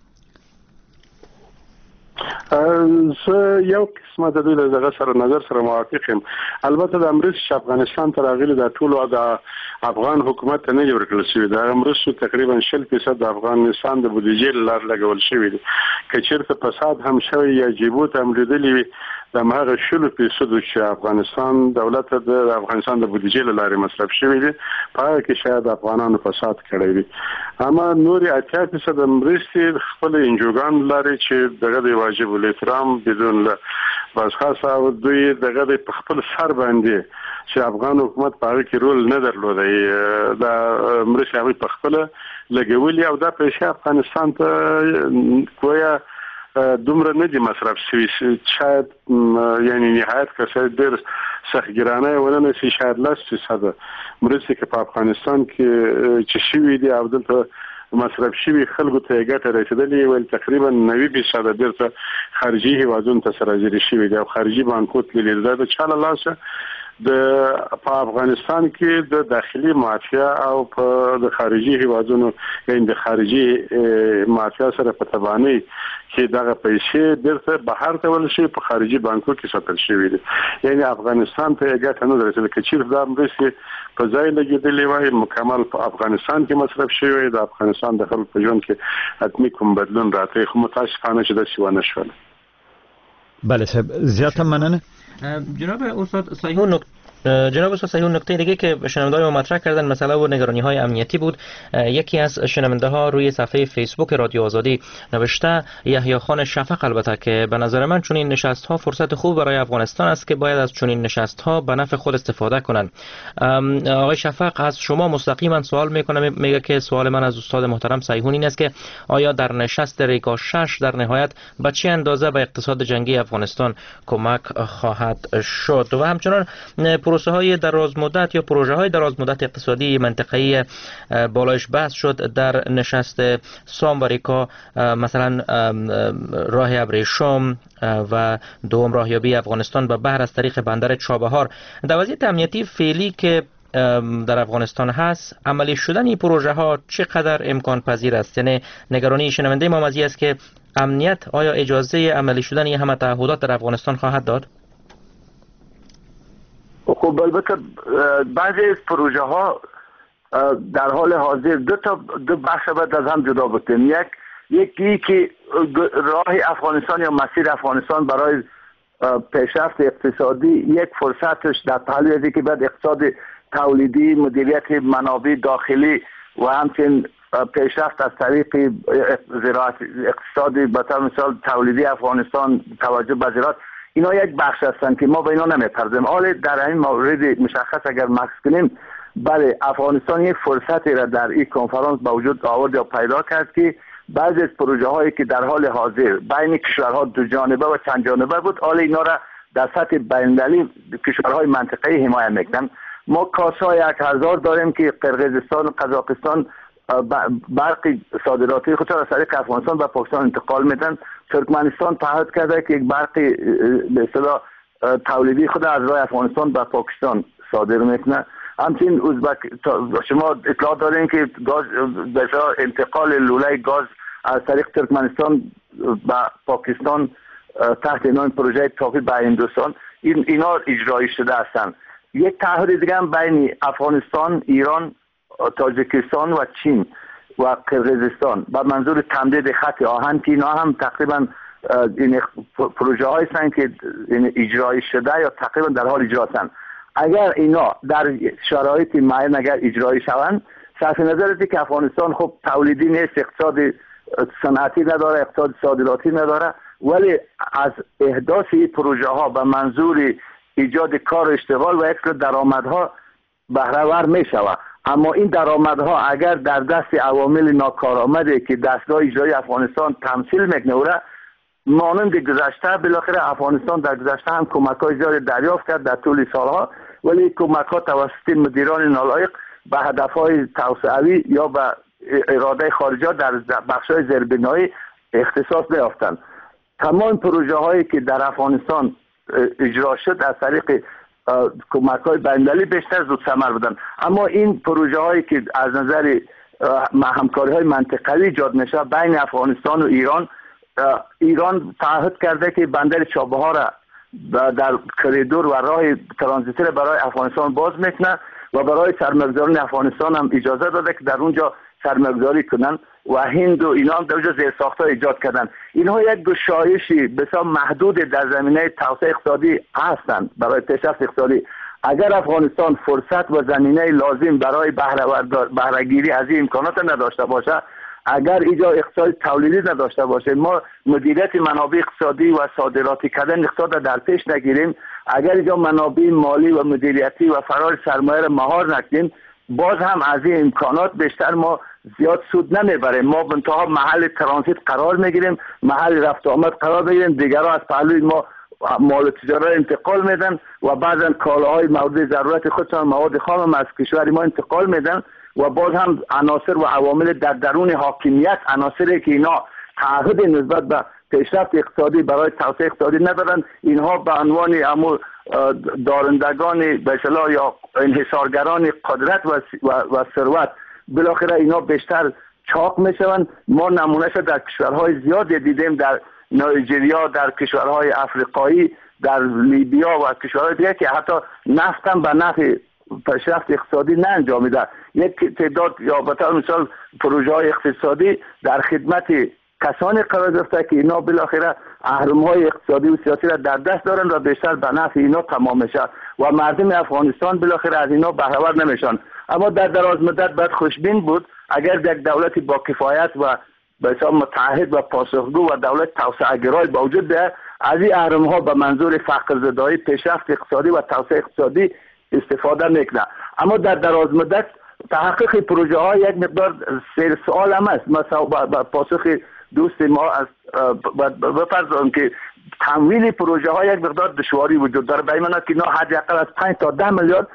زه یو قسمه د دوی دغه سره نظر سره موافق یم. البته د امریکا افغانستان ته راغلي د ټولو د افغان حکومت ته نه ورکړل شوی. د امریکا تقریبا شل فیصد د افغانستان د بودیجې لار لګول شوی دی. که چیرته فساد هم شوی یا جیبوت هم لیدلی وي د هغه شل فیصد چې افغانستان دولت د افغانستان د بودیجې لارې مصرف شوی دی په هغه کې شاید افغانانو فساد کړی وي. اما نور اتیا فیصد مرستې خپل انجوګان لارې چې دغه دی واجب الاحترام بدون له بس خاصه دوی دغه په خپل سر باندې چې افغان حکومت په هغه کې رول نه درلودی دا مرستې هغه په خپل لګولي او دا پیسې افغانستان ته کویا دومره نه دي مصرف شوی شاید یعنی نهایت که ډېر سختګرانه ونه شي شاید لس فیصد مرستې کې په افغانستان کې چې شوی دي او دلته مصرف شوی خلکو ته ګټه رسیدلې ول تقریبا نوي فیصد بیرته خارجي هیوادونو ته سره شوی دي او خارجي بانکو ته لیدل دا چاله لاسه د په افغانستان کې د داخلي مافیا او په د خارجي هیوادونو یعنی د خارجي مافیا سره په تبانی چې دغه پیسې درته بهر ته ول شي په خارجي بانکو کې ساتل شوی دي. یعنی افغانستان ته ګټه نه درته کې چې دا مرستې په ځای لګیدلې وای مکمل په افغانستان کې مصرف شوی د افغانستان د خلکو په ژوند کې حتمی کوم بدلون راځي خو متاسفانه چې د سیوانه شول. بله صاحب زیاته مننه. جناب استاد صحیح جناب استاد صحیح نکته دیگه که شنونده‌های ما مطرح کردن مسئله و نگرانی‌های امنیتی بود. یکی از شنونده‌ها روی صفحه فیسبوک رادیو آزادی نوشته یحیی خان شفق البته که به نظر من چنین نشست‌ها فرصت خوب برای افغانستان است که باید از چنین نشست‌ها به نفع خود استفاده کنند. آقای شفق از شما مستقیما سوال می‌کنم، میگه که سوال من از استاد محترم صحیحون این است که آیا در نشست ریگا شش در نهایت به چه اندازه به اقتصاد جنگی افغانستان کمک خواهد شد و همچنان پروسه های دراز مدت یا پروژه های دراز مدت اقتصادی منطقه‌ای بالایش بحث شد در نشست سام و ریکا، مثلا راه ابریشم و دوم راهیابی افغانستان به بحر از طریق بندر چابهار. در وضعیت امنیتی فعلی که در افغانستان هست عملی شدن این پروژه ها چقدر امکان پذیر است؟ یعنی نگرانی شنونده ما مزی است که امنیت آیا اجازه عملی شدن این همه تعهدات در افغانستان خواهد داد؟ خب البته بعضی از پروژه ها در حال حاضر دو تا دو بخش باید از هم جدا بکنیم. یک یکی که راه افغانستان یا مسیر افغانستان برای پیشرفت اقتصادی یک فرصتش در پهلوی از که باید اقتصاد تولیدی، مدیریت منابع داخلی و همچنین پیشرفت از طریق زراعت اقتصادی به طور مثال تولیدی افغانستان توجه به زراعت، اینا یک بخش هستند که ما به اینا نمیپردازیم. حالا در این مورد مشخص اگر مکس کنیم، بله افغانستان یک فرصتی را در این کنفرانس به وجود آورد یا پیدا کرد که بعضی از پروژه هایی که در حال حاضر بین کشورها دو جانبه و چند جانبه بود، حالا اینا را در سطح بین‌المللی کشورهای منطقه‌ای حمایت میکنن. ما کاسای یک هزار داریم که قرقیزستان و قزاقستان برق صادراتی خود را از طریق افغانستان و پاکستان انتقال میدن. ترکمنستان تعهد کرده که یک برق به اصطلاح تولیدی خود از راه افغانستان و پاکستان صادر میکنه. همچنین ازبک شما اطلاع دارین که گاز به اصطلاح انتقال لوله گاز از طریق ترکمنستان به پاکستان تحت نام پروژه تافی به هندوستان، این اینا اجرایی شده هستند. یک تعهد دیگه هم بین افغانستان، ایران، تاجیکستان و چین و قرقیزستان با منظور تمدید خط آهن که اینا هم تقریبا این پروژه هایی هستند که اجرایی شده یا تقریبا در حال اجرا هستند. اگر اینا در شرایط معین اگر اجرایی شوند، صرف نظر از که افغانستان خب تولیدی نیست، اقتصاد صنعتی نداره، اقتصاد صادراتی نداره، ولی از احداث این پروژه ها به منظور ایجاد کار و اشتغال و اکثر درآمدها بهره ور می شود. اما این درآمدها اگر در دست عوامل ناکارآمده که دستگاه اجرایی افغانستان تمثیل میکنه، مانند گذشته بالاخره افغانستان در گذشته هم کمک‌های زیاد دریافت کرد در طول سالها، ولی کمک‌ها توسط مدیران نالایق به هدف‌های توسعوی یا به اراده خارجه در بخش‌های زیربنایی اختصاص نیافتند. تمام پروژه هایی که در افغانستان اجرا شد از طریق کمک‌های بین‌المللی بیشتر زود ثمر بودند. اما این پروژه هایی که از نظر همکاری‌های منطقه‌ای ایجاد میشه بین افغانستان و ایران، ایران تعهد کرده که بندر چابهار را در کریدور و راه ترانزیتی را برای افغانستان باز میکنه و برای سرمایه‌گذاران افغانستان هم اجازه داده که در اونجا سرمایه‌گذاری کنن و هند و اینا هم در اونجا زیرساخت‌ها ایجاد کردن. اینها یک گشایشی بسیار محدود در زمینه توسعه اقتصادی هستند برای پیشرفت اقتصادی. اگر افغانستان فرصت و زمینه لازم برای بهره گیری از این امکانات نداشته باشه، اگر اینجا اقتصاد تولیدی نداشته باشه، ما مدیریت منابع اقتصادی و صادراتی کردن اقتصاد در پیش نگیریم، اگر اینجا منابع مالی و مدیریتی و فرار سرمایه را مهار نکنیم، باز هم از این امکانات بیشتر ما زیاد سود نمیبریم. ما به انتها محل ترانزیت قرار میگیریم، محل رفت و آمد قرار میگیریم، دیگرها از پهلوی ما مال تجاری انتقال میدن و بعضا کالاهای مورد ضرورت خودشان مواد خام از کشور ما انتقال میدن و باز هم عناصر و عوامل در درون حاکمیت، عناصری که اینا تعهد نسبت به پیشرفت اقتصادی برای توسعه اقتصادی ندارن، اینها به عنوان امو دارندگان به اصطلاح یا انحصارگران قدرت و و, و ثروت بالاخره اینا بیشتر چاق میشوند. ما نمونهش در کشورهای زیادی دیدیم، در نایجریا، در کشورهای افریقایی، در لیبیا و کشورهای دیگه که حتی نفت هم به نفع پیشرفت اقتصادی نه انجامیده. یک تعداد یا به طور مثال پروژه های اقتصادی در خدمت کسانی قرار گرفته که اینا بالاخره اهرم‌های اقتصادی و سیاسی را در دست دارن و بیشتر به نفع اینا تمام میشه و مردم افغانستان بالاخره از اینا بهره ور نمیشن. اما در دراز مدت باید خوشبین بود اگر یک دولت با کفایت و به حساب متعهد و پاسخگو و دولت توسعه‌گرای با وجود بیاید، از این اهرم‌ها به منظور فقر زدایی، پیشرفت اقتصادی و توسعه اقتصادی استفاده میکنه. اما در دراز مدت تحقق پروژه ها یک مقدار سر سوال هم است. مثلا با پاسخ دوست ما از بفرضم که تمویل پروژه ها یک مقدار دشواری وجود داره، به این معنی که اینا حداقل از پنج تا ده میلیارد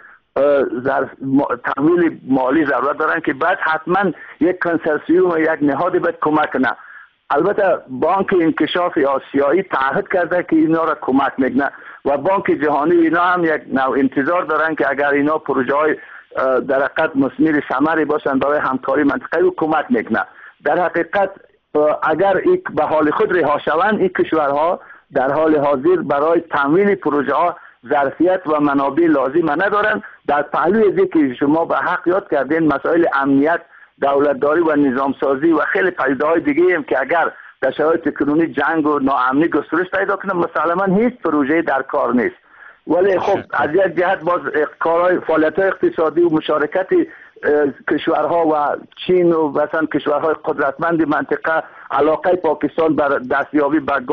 تمویل مالی ضرورت دارن که بعد حتما یک کنسرسیوم و یک نهادی باید کمک کنه. البته بانک انکشاف آسیایی تعهد کرده که اینا را کمک میکنه و بانک جهانی اینا هم یک نوع انتظار دارن که اگر اینا پروژه های در حقیقت مثمر ثمری باشن برای همکاری منطقه‌ای و کمک میکنه. در حقیقت اگر این به حال خود رها شوند، این کشورها در حال حاضر برای تمویل پروژه ها ظرفیت و منابع لازم ندارن. در پهلوی از که شما به حق یاد کردین مسائل امنیت، دولتداری و نظام سازی و خیلی پدیده‌های دیگه هم که اگر در شرایط کنونی جنگ و ناامنی گسترش پیدا کنه مسلماً هیچ پروژه در کار نیست. ولی خب از یک جهت باز کارهای فعالیت‌های اقتصادی و مشارکت کشورها و چین و مثلا کشورهای قدرتمند منطقه، علاقه پاکستان بر دستیابی به گاز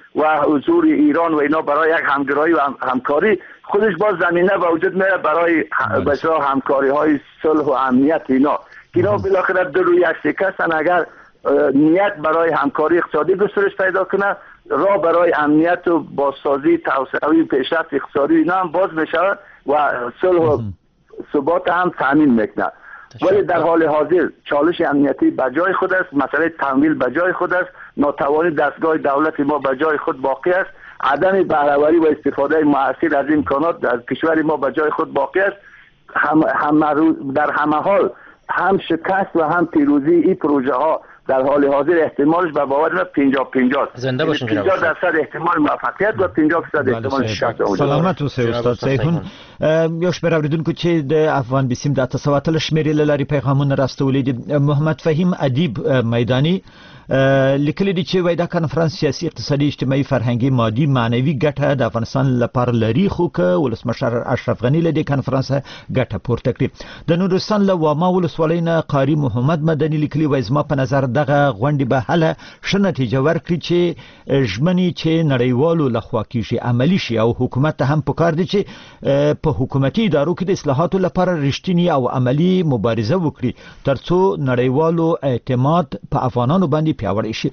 و حضور ایران و اینا برای یک همگرایی و همکاری خودش باز زمینه به وجود میاره برای بسیار همکاری های صلح و امنیت اینا. اینا بالاخره دو روی یک سکه هستن. اگر نیت برای همکاری اقتصادی گسترش پیدا کنه، راه برای امنیت و بازسازی توسعه پیشرفت اقتصادی اینا هم باز میشه و صلح و ثبات هم تامین میکنه. ولی در حال حاضر چالش امنیتی بجای خود است، مسئله تمویل بجای خود است، ناتوانی دستگاه دولت ما بجای خود باقی است، عدم بهره‌وری و استفاده مؤثر از امکانات از کشور ما بجای خود باقی است. هم, هم در همه حال هم شکست و هم پیروزی این پروژه ها در حال حاضر احتمالش به باور من پنجاه پنجاه زنده باشین جناب. پنجاه درصد احتمال موفقیت و پنجاه درصد احتمال شکست. سلامت اوسئ استاد سیحون. یو شمېر اوریدونکو چې د افغان بیسیم د اته سوه اتلس شمېرې له لارې پیغامونه راستولي دي. محمد فهیم ادیب میداني لیکلي دي چې وایي دا کنفرانس سیاسي اقتصادي اجتماعي فرهنګي مادي معنوي ګټه د افغانستان لپاره لري، خو که ولسمشر اشرف غني له دې کنفرانس ګټه پورته کړي. د نورستان له واما ولسوالۍ نه قاري محمد مدني لیکلي وایي زما په نظر دغه غونډې به هله ښه نتیجه ورکړي چې ژمنې چې نړیوالو لخوا کیږي عملي شي او حکومت ته هم پکار دي چې په حکومتي ادارو کې د اصلاحاتو لپاره رښتینی او عملي مبارزه وکړي ترڅو نړیوالو اعتماد په افغانانو باندې پیاوړی شي.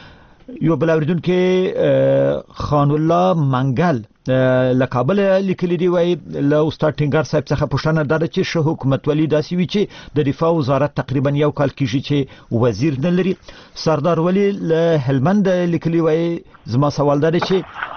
یو بل اوریدونکو خان الله منګل له کابل لیکلي دی وایي له استاد ټینګار صاحب څخه پوښتنه ده چې ښه حکومت ولې داسې وي چې د دفاع وزارت تقریبا یو کال کېږي چې وزیر نه لري. سردار ولی له هلمند لیکلي وایي زما سوال ده چې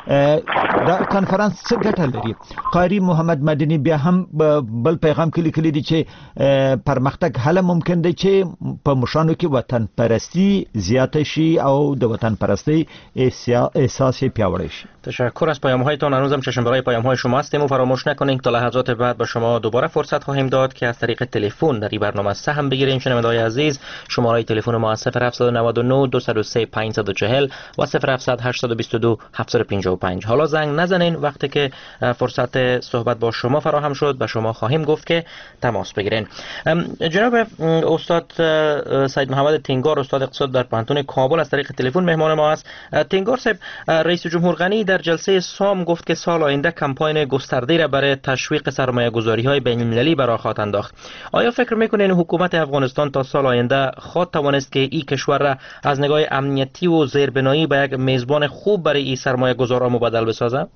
دا کنفرانس څه ګټه لري. قاری محمد مدني بیا هم بل پیغام کې لیکلي دي چې پرمختګ هله ممکن دی چې په مشانو کې وطن پرستی زیاته شي او د وطن پرستی احساس پیاوړی شي. تشکر از پیام‌هایتان. هنوزم چشم برای پیام‌های شما هستیم و فراموش نکنید تا لحظات بعد به شما دوباره فرصت خواهیم داد که از طریق تلفن در این برنامه سهم بگیریم. شنونده‌های عزیز، شماره تلفن ما صفر هفت نه نه دو صفر سه پنج یک چهار و صفر هفت هشت دو دو هفت پنج پنج. حالا زنگ نزنین. وقتی که فرصت صحبت با شما فراهم شد به شما خواهیم گفت که تماس بگیرین. جناب استاد سید محمد تینگار، استاد اقتصاد در پانتون کابل، از طریق تلفن مهمان ما است. تینگار صاحب، رئیس جمهور غنی در جلسه سام گفت که سال آینده کمپاین گسترده را برای تشویق سرمایه‌گذاری‌های بین‌المللی به راه خواهد انداخت. آیا فکر می‌کنین حکومت افغانستان تا سال آینده خواهد توانست که این کشور را از نگاه امنیتی و زیربنایی به یک میزبان خوب برای این سرمایه‌گذاران مبدل بسازد؟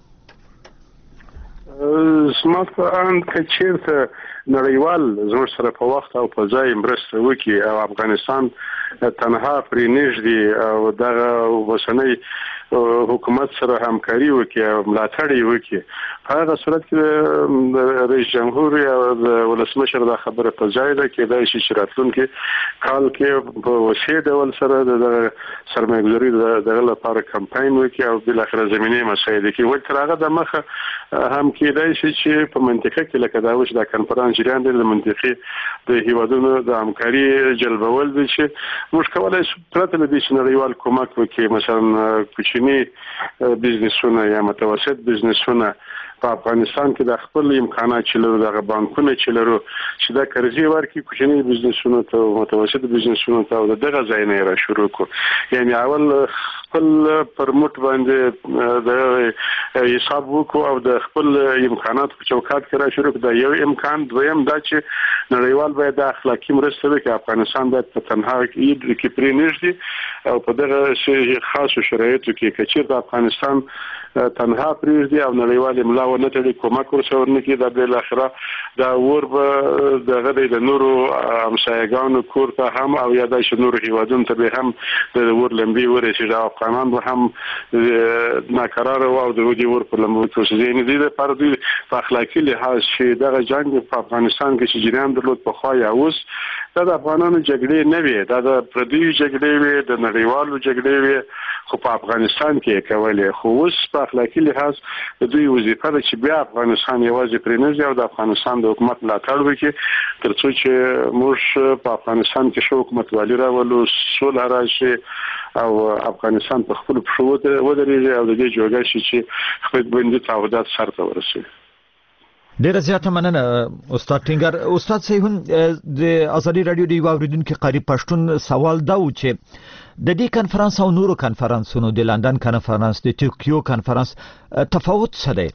زما په اند که چیرته نړیوال زموږ سره په وخت او په ځای مرسته وکړي او افغانستان تنها پرې نږدې او دغه اوسنۍ حکومت سره همکاري وکړي او ملاتړ یې وکړي، په هغه صورت کې رئیس جمهور او د ولسمشر دا خبره په ځای ده. کېدای شي چې راتلونکي کال کې په وسیع ډول سره د سرمایه‌ګذارۍ دغه لپاره کمپاین وکړي او بالاخره زمینه مساعده کړي. ول تر هغه د مخه هم کېدای شي چې په منطقه کې لکه دا وش د کنفرانس جریان د منطقې د هیوادونو د همکاري جلبول دي چې موږ کولای شو پرته له دې چې نړیوال کومک وکړي، مثلا کوچني بزنسونه یا متوسط بزنسونه په افغانستان کې د خپل امکانات چې لرو دغه بانکونه چې لرو چې دا قرضې ورکړي کوچني بزنسونو ته او متوسط بزنسونو ته او دغه ځای نه را شروع کو. یعنی اول خپل پرموټ باندې د حساب وکړو او د خپل امکانات په چوکاټ کې را شروع کړو. دا یو امکان. دویم دا چې نړیوال باید د اخلاقی مرسته وکړي. افغانستان باید په تنها کې پرې نږدې او په دغه خاصو شرایطو کې کچیر د افغانستان تنها پرېږدي او نړیوال املا ونه تړي کومک ورسره ورنکړي. دا بل اخره دا ور به دغه د نورو همسایګانو کور ته هم او یا د نورو هیوادونو ته به هم د ور لمبي ورسي. دا افغانان به هم ناقرار او د دې ور په لمبو کې ځینې دي پر دوی په اخلاقی لحاظ چې دغه جنگ په افغانستان کې چې جریان درلود په خوا یا اوس دا د افغانانو جګړې نه وي، دا د پردي جګړې وي، د نړیوالو جګړې وي، خو په افغانستان کې کولې. خو اوس په اخلاقی لحاظ د دوی وظیفه ده چې بیا افغانستان یوازې پرې نه ځي او د افغانستان د حکومت ملاتړ وکړي ترڅو چې موږ په افغانستان کې شو حکومتوالي راولو، سوله راشي او افغانستان په خپل پښو ودرېږي او د دې جوړه شي چې خپل بندي تعهدات سرته ورسوي. ډیره زیاته مننه استاد ټینګر. استاد سیهون د ازادي رادیو د یو اوریدونکو قاری پښتون سوال دا و چې د دې کانفرنس او نورو کانفرنسونو د لندن کانفرنس د توکیو کانفرنس تفاوت څه دی؟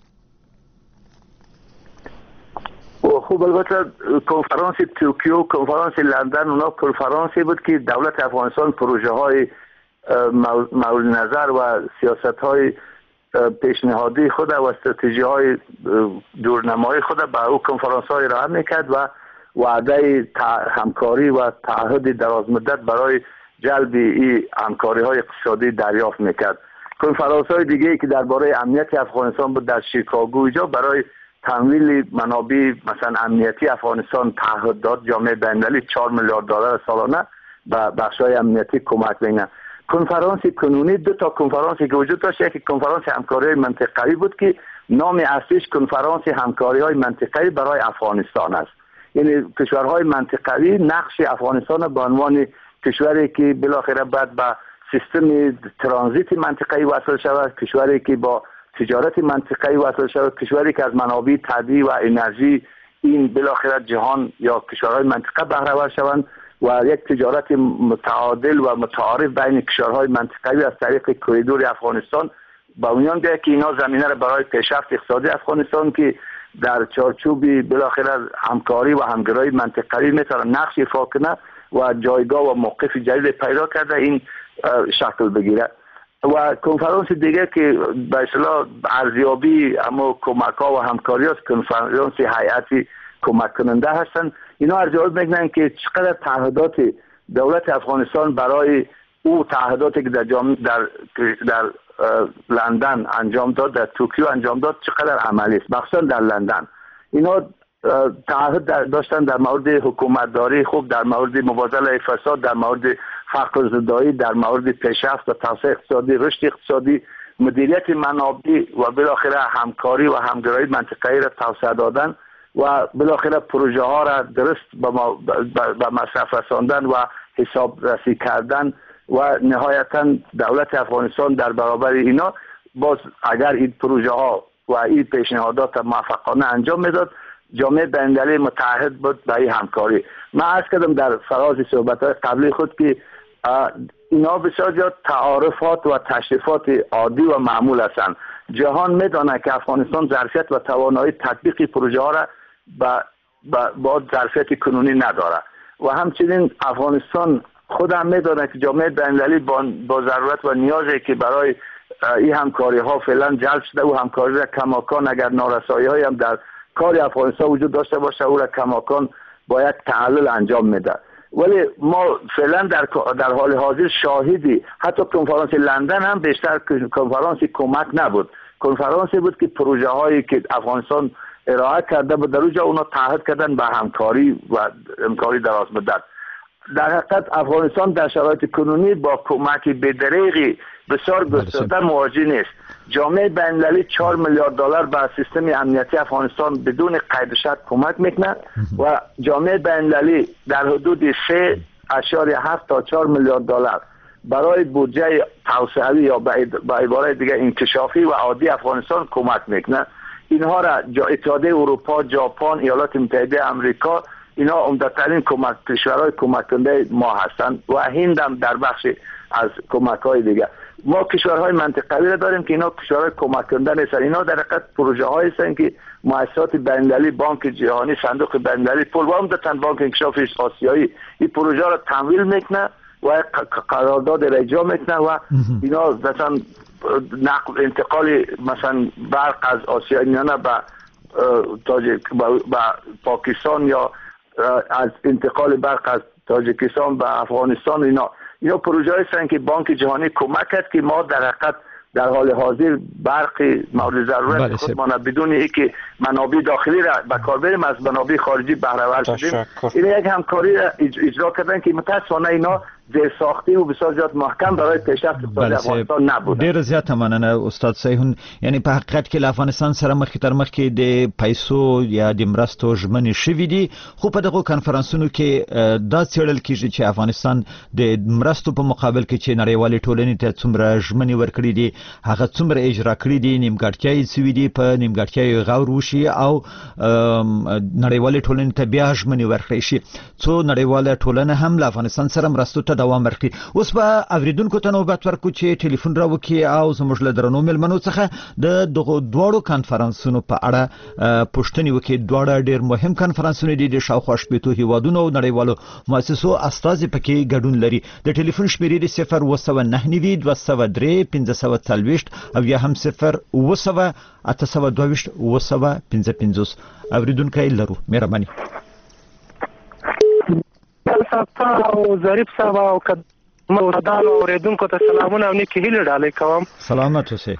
خب البته کنفرانس توکیو، کنفرانس لندن، اونا کنفرانسی بود که دولت افغانستان پروژه های مورد نظر و سیاست های پیشنهادی خود و استراتژی های دورنمایی خود به او کنفرانس های ارائه میکرد و وعده همکاری و تعهد درازمدت برای جلب این همکاری های اقتصادی دریافت میکرد. کنفرانس های دیگه که درباره امنیت افغانستان بود در شیکاگو اینجا برای تمویل منابع مثلا امنیتی افغانستان تعهد داد جامعه بین‌المللی چهار میلیارد دلار سالانه به بخش‌های امنیتی کمک بینه. کنفرانس کنونی دو تا کنفرانسی که وجود داشت، یکی کنفرانس همکاری منطقه‌ای بود که نام اصلیش کنفرانس همکاری‌های منطقه‌ای برای افغانستان است. یعنی کشورهای منطقه‌ای نقش افغانستان به عنوان کشوری که بالاخره بعد به سیستم ترانزیت منطقه‌ای وصل شود، کشوری که با تجارت منطقه‌ای وصل شود، کشوری که از منابع طبیعی و انرژی این بالاخره جهان یا کشورهای منطقه بهره ور شوند و یک تجارت متعادل و متعارف بین کشورهای منطقه‌ای از طریق کوریدور افغانستان با میان بیاید که اینا زمینه را برای پیشرفت اقتصادی افغانستان که در چارچوب بالاخره همکاری و همگرایی منطقه‌ای میتونه نقش ایفا کنه و جایگاه و موقف جدید پیدا کرده این شکل بگیره. و کنفرانس دیگه که به اصطلاح ارزیابی اما کمک‌ها و همکاری است، کنفرانس هیئتی کمک کننده هستند. اینا ارزیابی میکنن که چقدر تعهدات دولت افغانستان برای او تعهداتی که در جام در در لندن انجام داد، در توکیو انجام داد، چقدر عملی است. مخصوصا در لندن اینا تعهد داشتن در مورد حکومتداری خوب، در مورد مبارزه فساد، در مورد فقر زدایی، در مورد پیشرفت و توسعه اقتصادی، رشد اقتصادی، مدیریت منابع و بالاخره همکاری و همگرایی منطقه‌ای را توسعه دادن و بالاخره پروژه ها را درست به مصرف رساندن و حساب رسی کردن و نهایتا دولت افغانستان در برابر اینا باز اگر این پروژه ها و این پیشنهادات موفقانه انجام میداد، جامعه بین‌المللی متعهد بود به این همکاری. من عرض کردم در فراز صحبت‌های قبلی خود که اینا بسیار زیاد تعارفات و تشریفات عادی و معمول هستند. جهان میدونه که افغانستان ظرفیت و توانایی تطبیق پروژه ها را با با ظرفیت کنونی نداره و همچنین افغانستان خود هم میدونه که جامعه بین‌المللی با, با ضرورت و نیازی که برای این همکاری ها فعلا جلب شده و همکاری را کماکان اگر نارسایی های هم در کار افغانستان وجود داشته باشه او را کماکان باید تعلل انجام میده. ولی ما فعلا در در حال حاضر شاهدی حتی کنفرانس لندن هم بیشتر کنفرانس کمک نبود، کنفرانسی بود که پروژه هایی که افغانستان ارائه کرده بود در اونجا اونا تعهد کردن به همکاری و همکاری دراز مدت. در حقیقت افغانستان در شرایط کنونی با کمک بدریغی بسیار گسترده مواجه نیست. جامعه بین‌المللی چهار میلیارد دلار به سیستم امنیتی افغانستان بدون قید و شرط کمک میکنه و جامعه بین‌المللی در حدود سه اشاری هفت تا چهار میلیارد دلار برای بودجه توسعوی یا به عبارت دیگه انکشافی و عادی افغانستان کمک میکنه. اینها را اتحادیه اروپا، ژاپن، ایالات متحده آمریکا اینا عمدترین کمک کشورهای کمک کننده ما هستند و هند هم در بخش از کمک های دیگه. ما کشورهای منطقه‌ای را داریم که اینا کشورهای کمک کننده نیستن. اینا در حقیقت پروژه هایی هستند که مؤسسات بین‌المللی، بانک جهانی، صندوق بین‌المللی، پول و عمدتاً بانک انکشاف آسیایی این پروژه را تمویل میکنه و قرارداد را اجرا میکنه و اینا مثلا نقل انتقال مثلا برق از آسیای میانه به تاجیک به پاکستان یا از انتقال برق از تاجیکستان به افغانستان اینا اینا پروژه هستند که بانک جهانی کمک کرد که ما در حقیقت در حال حاضر برق مورد ضرورت خودمان بدون اینکه منابع داخلی را به کار بریم از منابع خارجی بهره ور شدیم. این یک همکاری را اجرا کردن که متأسفانه اینا زیر ساختی و بسیار زیاد محکم برای پیشرفت اقتصادی افغانستان نبود. ډیر زیات مننه استاد صحیح. یعنی په حقیقت کې افغانستان سره مخ تر مخ کې د پیسو یا د مرستو ژمنې شوې دي، خو په دغه کانفرنسونو کې دا څېړل کیږي چې افغانستان د مرستو په مقابل کې چې نړیوالې ټولنې ته څومره ژمنې ورکړي دي هغه څومره اجرا کړي دي، نیمګړتیاوې څه دي، په نیمګړتیاوو غور وشي او نړیوالې ټولنې ته بیا ژمنې ورکړي شي څو نړیواله ټولنه هم له افغانستان سره مرستو ته دوام ورکړي. اوس به اوریدونکو ته نوبت ورکړو چې ټلیفون راوکړي او زموږ له درنو مېلمنو څخه د دغو دواړو کانفرنسونو په اړه پوښتنې وکړي. دواړه ډېر مهم کانفرنسونه دي، د شاوخوا شپېتو هیوادونو او نړیوالو مؤسسو استازي پکې ګډون لري. د ټلیفون شمیرې د صفر اوه سوه نهه نوي دوه سوه درې پنځه سوه څلوېښت او یا هم صفر اوه سوه اته سوه دوه ویشت اوه سوه پنځه پنځوس. اوریدونکی لرو، مهرباني. او ظریف صاحب او مردان اوریدونکو ته سلامونه او نیکی هیله ډالۍ کوم. سلامت اوسئ.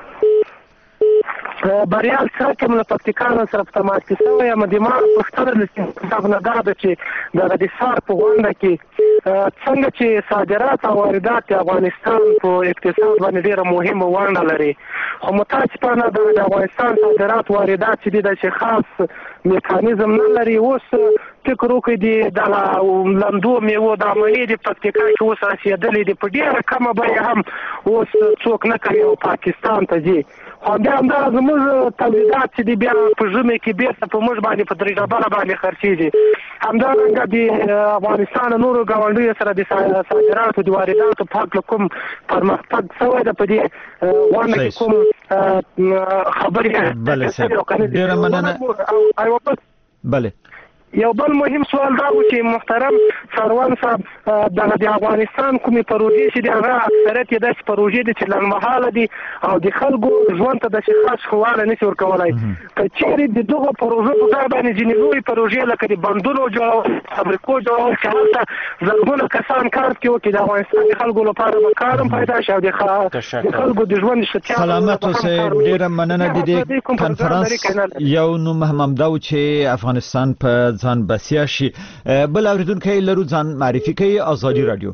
بریال څه کوم له پکتیکانو سره په تماس کې شوی یم. د ما پوښتنه د صاحب نه دا ده چې د د سار په غونډه کې څنګه چې صادرات او واردات د افغانستان په اقتصاد باندې ډېره مهمه ونډه لري، خو متاسفانه د افغانستان صادرات واردات چې دي د خاص میکانیزم نه لري. اوس فکر وکړئ د دغه لندو میوو د عملې د پکتیکا چې اوس رسېدلې دي په ډېره کمه بیه هم اوس څوک نه کوي او پاکستان ته ځي. خو بیا همدغه زموږ تولیدات چې دي بیا په ژمي کې بېرته په موږ باندې په درې ډبره باندې خرڅېږي. همدارنګه د افغانستان نورو ګاونډیو سره د صادراتو د وارداتو په هکله کوم پرمختګ شوی ده په دې غونډه کې کوم خبرې بله صاحب ډېره مننه. بله یو بل مهم سوال دا و چې محترم سروان صاحب دغه د افغانستان کومې پروژې چې دي هغه اکثریت یې داسې پروژې دي چې لنډمهاله دي او د خلکو ژوند ته داسې خاص ښه والی نشي ورکولی. که چېرې د دغو پروژو په ځای باندې ځینې لویې پروژې لکه د بندونو جوړول، فابریکو جوړول چې هلته زرګونه کسان کار پکې وکړي د افغانستان د خلکو لپاره به کار هم پیدا شي او د خلکو د ژوند ښه سلامت اوسئ. ډېره مننه. د دې کنفرانس یو نوم هم همدا و چې افغانستان په ځان بسیا شي. بل اوریدونکی لرو، ځان معرفي کوي. آزادی رادیو.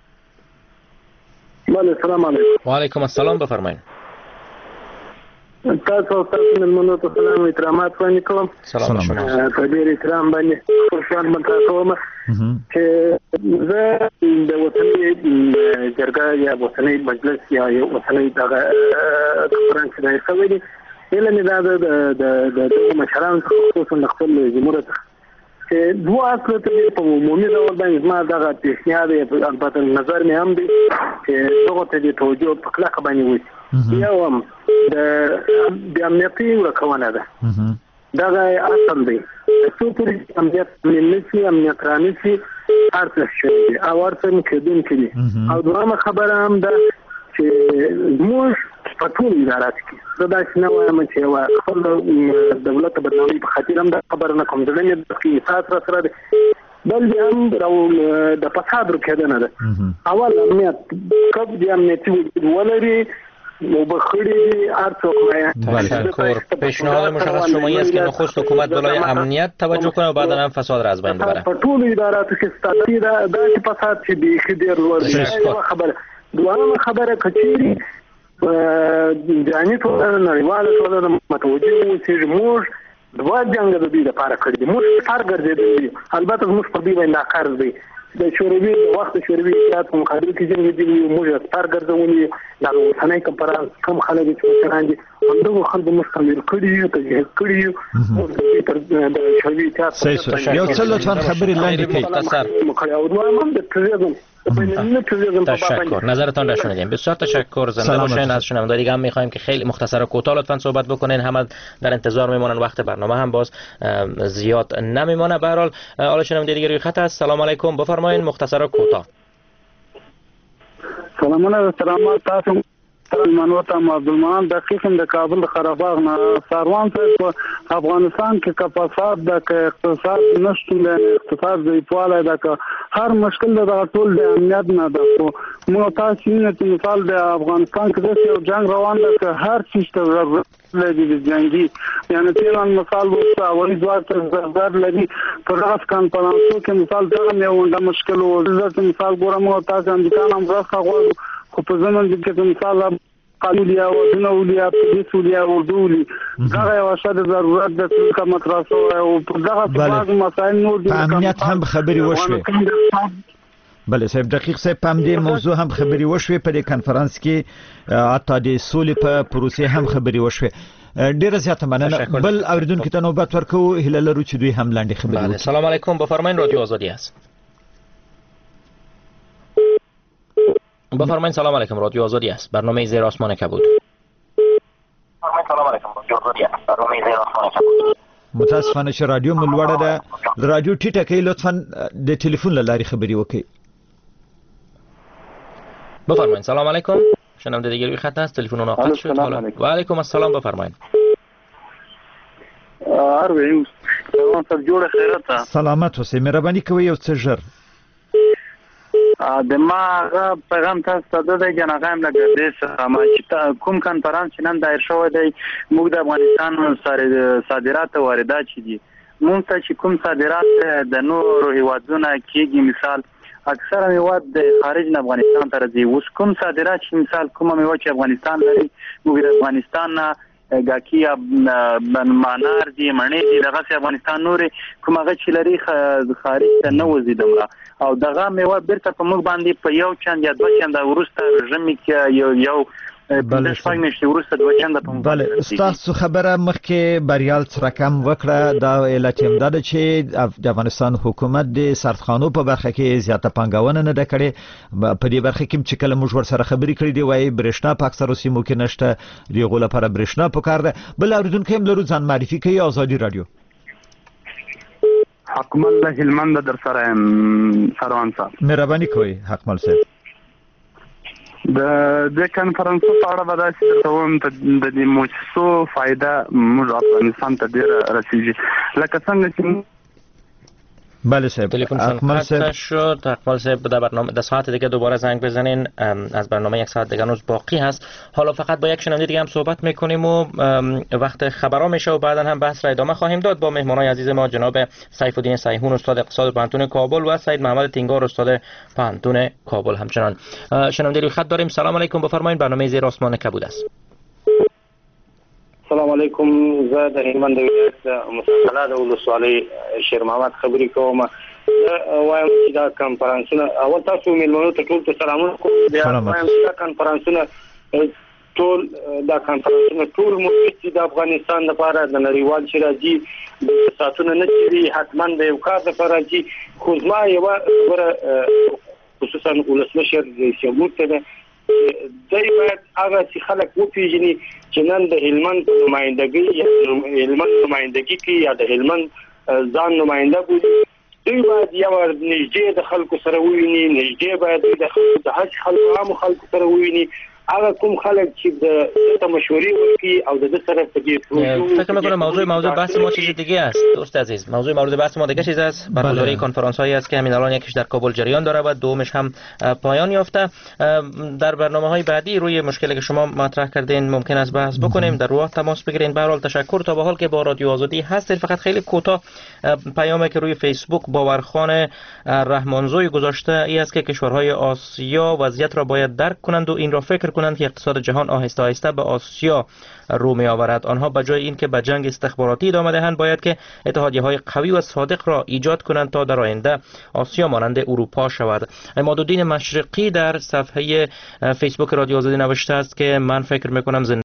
بله سلام علیکم. وعلیکم السلام، بفرمایئ. تاسو تاسو مېلمنو ته سلام او احترامات وړاندې کوم. سلام شما. په ډېر احترام باندې خوشحال مننه کوم چې زه د وطني جرګه یا وطني مجلس یا یو وطني دغه کنفرانس نه شوی دی. هله مې دا د د د مشرانو خصوصا د خپل جمهوریت چې دوه اصل ته په عمومي ډول باندې ما دغه پیشنهاد البته نظر مې هم دی چې دغه ته د توجه په کلکه باندې وي. یو هم د امنیتي ورکونه ده، دغه اصل دی. څو پورې امنیت ملي امنیت رانیسي هر څه شي او ورته کېدونکي دي. او دویمه خبره هم ده چې موږ په ټول ادارات کې زه داسې نه وایم چې یوه خپل دولت بدنامۍ په خاطر هم دا خبره نه کوم. زړه مې داسې احساس را سره دی. بل بیا هم د فساد رکېدنه ده. اول امنیت که د امنیتي وجود ولري اوبه خړې دي هر څوک تشکر. پیشنهاد مشخص شمایی است که نخست حکومت برای امنیت توجه کنه و بعدا هم فساد را از بین ببره. په ټولو اداراتو کې ستاسو دا داسې فساد چې بیخي ډېر لوړ دی. یوه خبره. دویمه خبره که چېرې جاني ټولنه نړیواله ټولنه متوجه اوسېږي موږ دوه جنګه د دوی لپاره کړي دي. موږ سر ګرځېدلي دي. البته زموږ پر دوی باندې دا قرض دی. د شوروي د وخت شوروي اتحاد په مقابل کې جنګېدلي یو، موږ سر ګرځولي. دا اوسنی کنفرانس کم خلک چې مشران دي همدغو خلکو موږ تمویل کړي یو، تجهیز کړي یو. موږ د شوروي اتحاد یو څه لطفا خبرې لاندې کړئ. او دویم هم د تروریزم تشکر. نظرتان را شنیدیم. بسیار تشکر. زنده باشین. از شنونده دیگه هم میخوایم که خیلی مختصر و کوتاه لطفا صحبت بکنین. همه در انتظار میمونن. وقت برنامه هم باز زیاد نمیمونه. به هر حال حالا شنونده دیگه روی خط است. سلام علیکم، بفرمایید مختصر و کوتاه. سلامونه سلامات تاسو محترم منوتم عبدالمنان دقیق د کابل خراباغ نه ساروان صاحب افغانستان کې کپاسات د اقتصاد نشټون د اقتصاد ضعیفوالی د هر مشکل د ټول د امنیت نه ده خو موږ تاسو نه مثال د افغانستان کې یو جنگ روان ده که هر څه ته ضرورت لري د جنگي یعنی تیران مثال وو اولي ځواک ته ضرورت لري پر راس کانفرنسو کې مثال دا یو د مشکل وو د مثال ګورم او تاسو امریکا هم راځه غواړو خو په زمون کې مثال قانونیا او دنولیا پولیس ولیا اردولي دا یو شاده ضرورت د څه متراسو او دغه څه مسائل نور د امنیت هم خبري وشوي. بله صاحب دقیق صاحب په دې موضوع هم خبري وشوي په دې کانفرنس کې حتی د سولې په پروسې هم خبري وشوي. ډیره زیاته مننه. بل اوریدونکو ته نوبت ورکو هله لرو چې دوی هم لاندې خبري وکړي. سلام علیکم بفرمایید رادیو آزادی است. بفرمایید سلام علیکم رادیو آزادی است برنامه زیر آسمان کبود. سلام علیکم رادیو آزادی است برنامه زیر آسمان کبود. متاسفانه چې رادیو ملوړه ده رادیو ټیټه کوي لطفا د ټلیفون لارې خبري وکړئ. بفرمایید سلام علیکم شنونده دیگه روی خط هست تلفن اون قطع شد حالا و علیکم السلام بفرمایید. اروی سلام سر جوړ خیرت سلامت اوسئ مهرباني کوئ یو څه ژر د ما پیغام تاسو ته د جنغایم لګیدې سره ما چې کوم کانفرنس نن دایر شوی دی موږ د افغانستان سره صادرات او واردات چې دي موږ ته چې کوم صادرات د نورو هیوادونو کېږي مثال اکثره میواد د خارج نه افغانستان ته راځي اوس کوم صادرات چې مثال کومه میوه چې افغانستان لري موږ د افغانستان نه گاکیا مانار دی مڼې دی دغه افغانستان نور کومه چې لري خارج ته نه وځي دمره او دغه میوه بیرته په موږ باندې په یو چند یا دوه چند ورسته رژیم کې یو یو بل شپږ میاشتې ورسته دوه چند په موږ بله تاسو خبره مخکې بریال رقم وکړه دا علت هم ده چې د افغانستان حکومت د سردخانو په برخه کې زیاته پانګونه نه ده کړې په دې برخه کې چې کله موږ ورسره خبرې کړې دي وایي برېښنا په اکثرو سیمو کې نشته دغه لپاره برېښنا پکار ده. بل اوریدونکو هم لرو ځان معرفي کوي آزادي رادیو. حکمل له هلمند در سره سروان صاحب مهرباني کوئ حکمل صاحب. د د کانفرنس په اړه به تاسو ته هم د دې موضوع فائدہ موږ افغانستان ته ډیر رسیږي لکه څنګه چې بله صاحب تلفن قطع شد. اقبال صاحب در برنامه در ساعت دیگه دوباره زنگ بزنین از برنامه یک ساعت دیگه هنوز باقی هست. حالا فقط با یک شنونده دیگه هم صحبت میکنیم و وقت خبرها میشه و بعدا هم بحث را ادامه خواهیم داد با مهمانای عزیز ما جناب سیف الدین صیحون استاد اقتصاد پانتون کابل و سید محمد تینگار استاد پانتون کابل. همچنان شنونده روی خط داریم. سلام علیکم بفرمایید برنامه زیر آسمان کبود است. السلام علیکم زه د هلمند ولایت مسکله د ولسوالۍ شیر محمد خبرې کوم. وایم چې دا کانفرنسونه اول تاسو میلمنو ته ټول ته سلامونه کوم. بیا وایم چې دا کانفرنسونه ټول دا کانفرنسونه ټول مفید د افغانستان لپاره د نړیوال چې راځي د ساتونه نه چي حتما د یو کار لپاره راځي خو ما یو خبره خصوصا ولسمشر سیمور ته دای باید هغه چې خلک وپیژني چې نن د هلمند نمائندګي یا هلمند نمائندګي کې یا د هلمند ځان نماینده بودي دوی باید یو نږدې د خلکو سره وویني نږدې باید د خلکو د هڅ خلکو عام خلکو سره وویني هغه کوم خلک چې د مشورې ورکړي او د سره په دې فکر می‌کنم موضوع موضوع بحث ما چیز دیگه است دوست عزیز. موضوع مورد بحث ما دیگه چیز است برگزاری کنفرانس هایی است که همین الان یکیش در کابل جریان داره و دومش هم پایان یافته. در برنامه‌های بعدی روی مشکلی که شما مطرح کردین ممکن است بحث بکنیم در روی تماس بگیرین. به هر حال تشکر تا به حال که با رادیو آزادی هستید. فقط خیلی کوتاه پیامی که روی فیسبوک باورخان رحمانزوی گذاشته ای است که کشورهای آسیا وضعیت را باید درک کنند و این را فکر کنند که اقتصاد جهان آهسته آهسته به آسیا رو می آورد. آنها به جای اینکه به جنگ استخباراتی ادامه دهند باید که اتحادیه‌های قوی و صادق را ایجاد کنند تا در آینده آسیا مانند اروپا شود. عمادالدین مشرقی در صفحه فیسبوک رادیو آزادی نوشته است که من فکر می‌کنم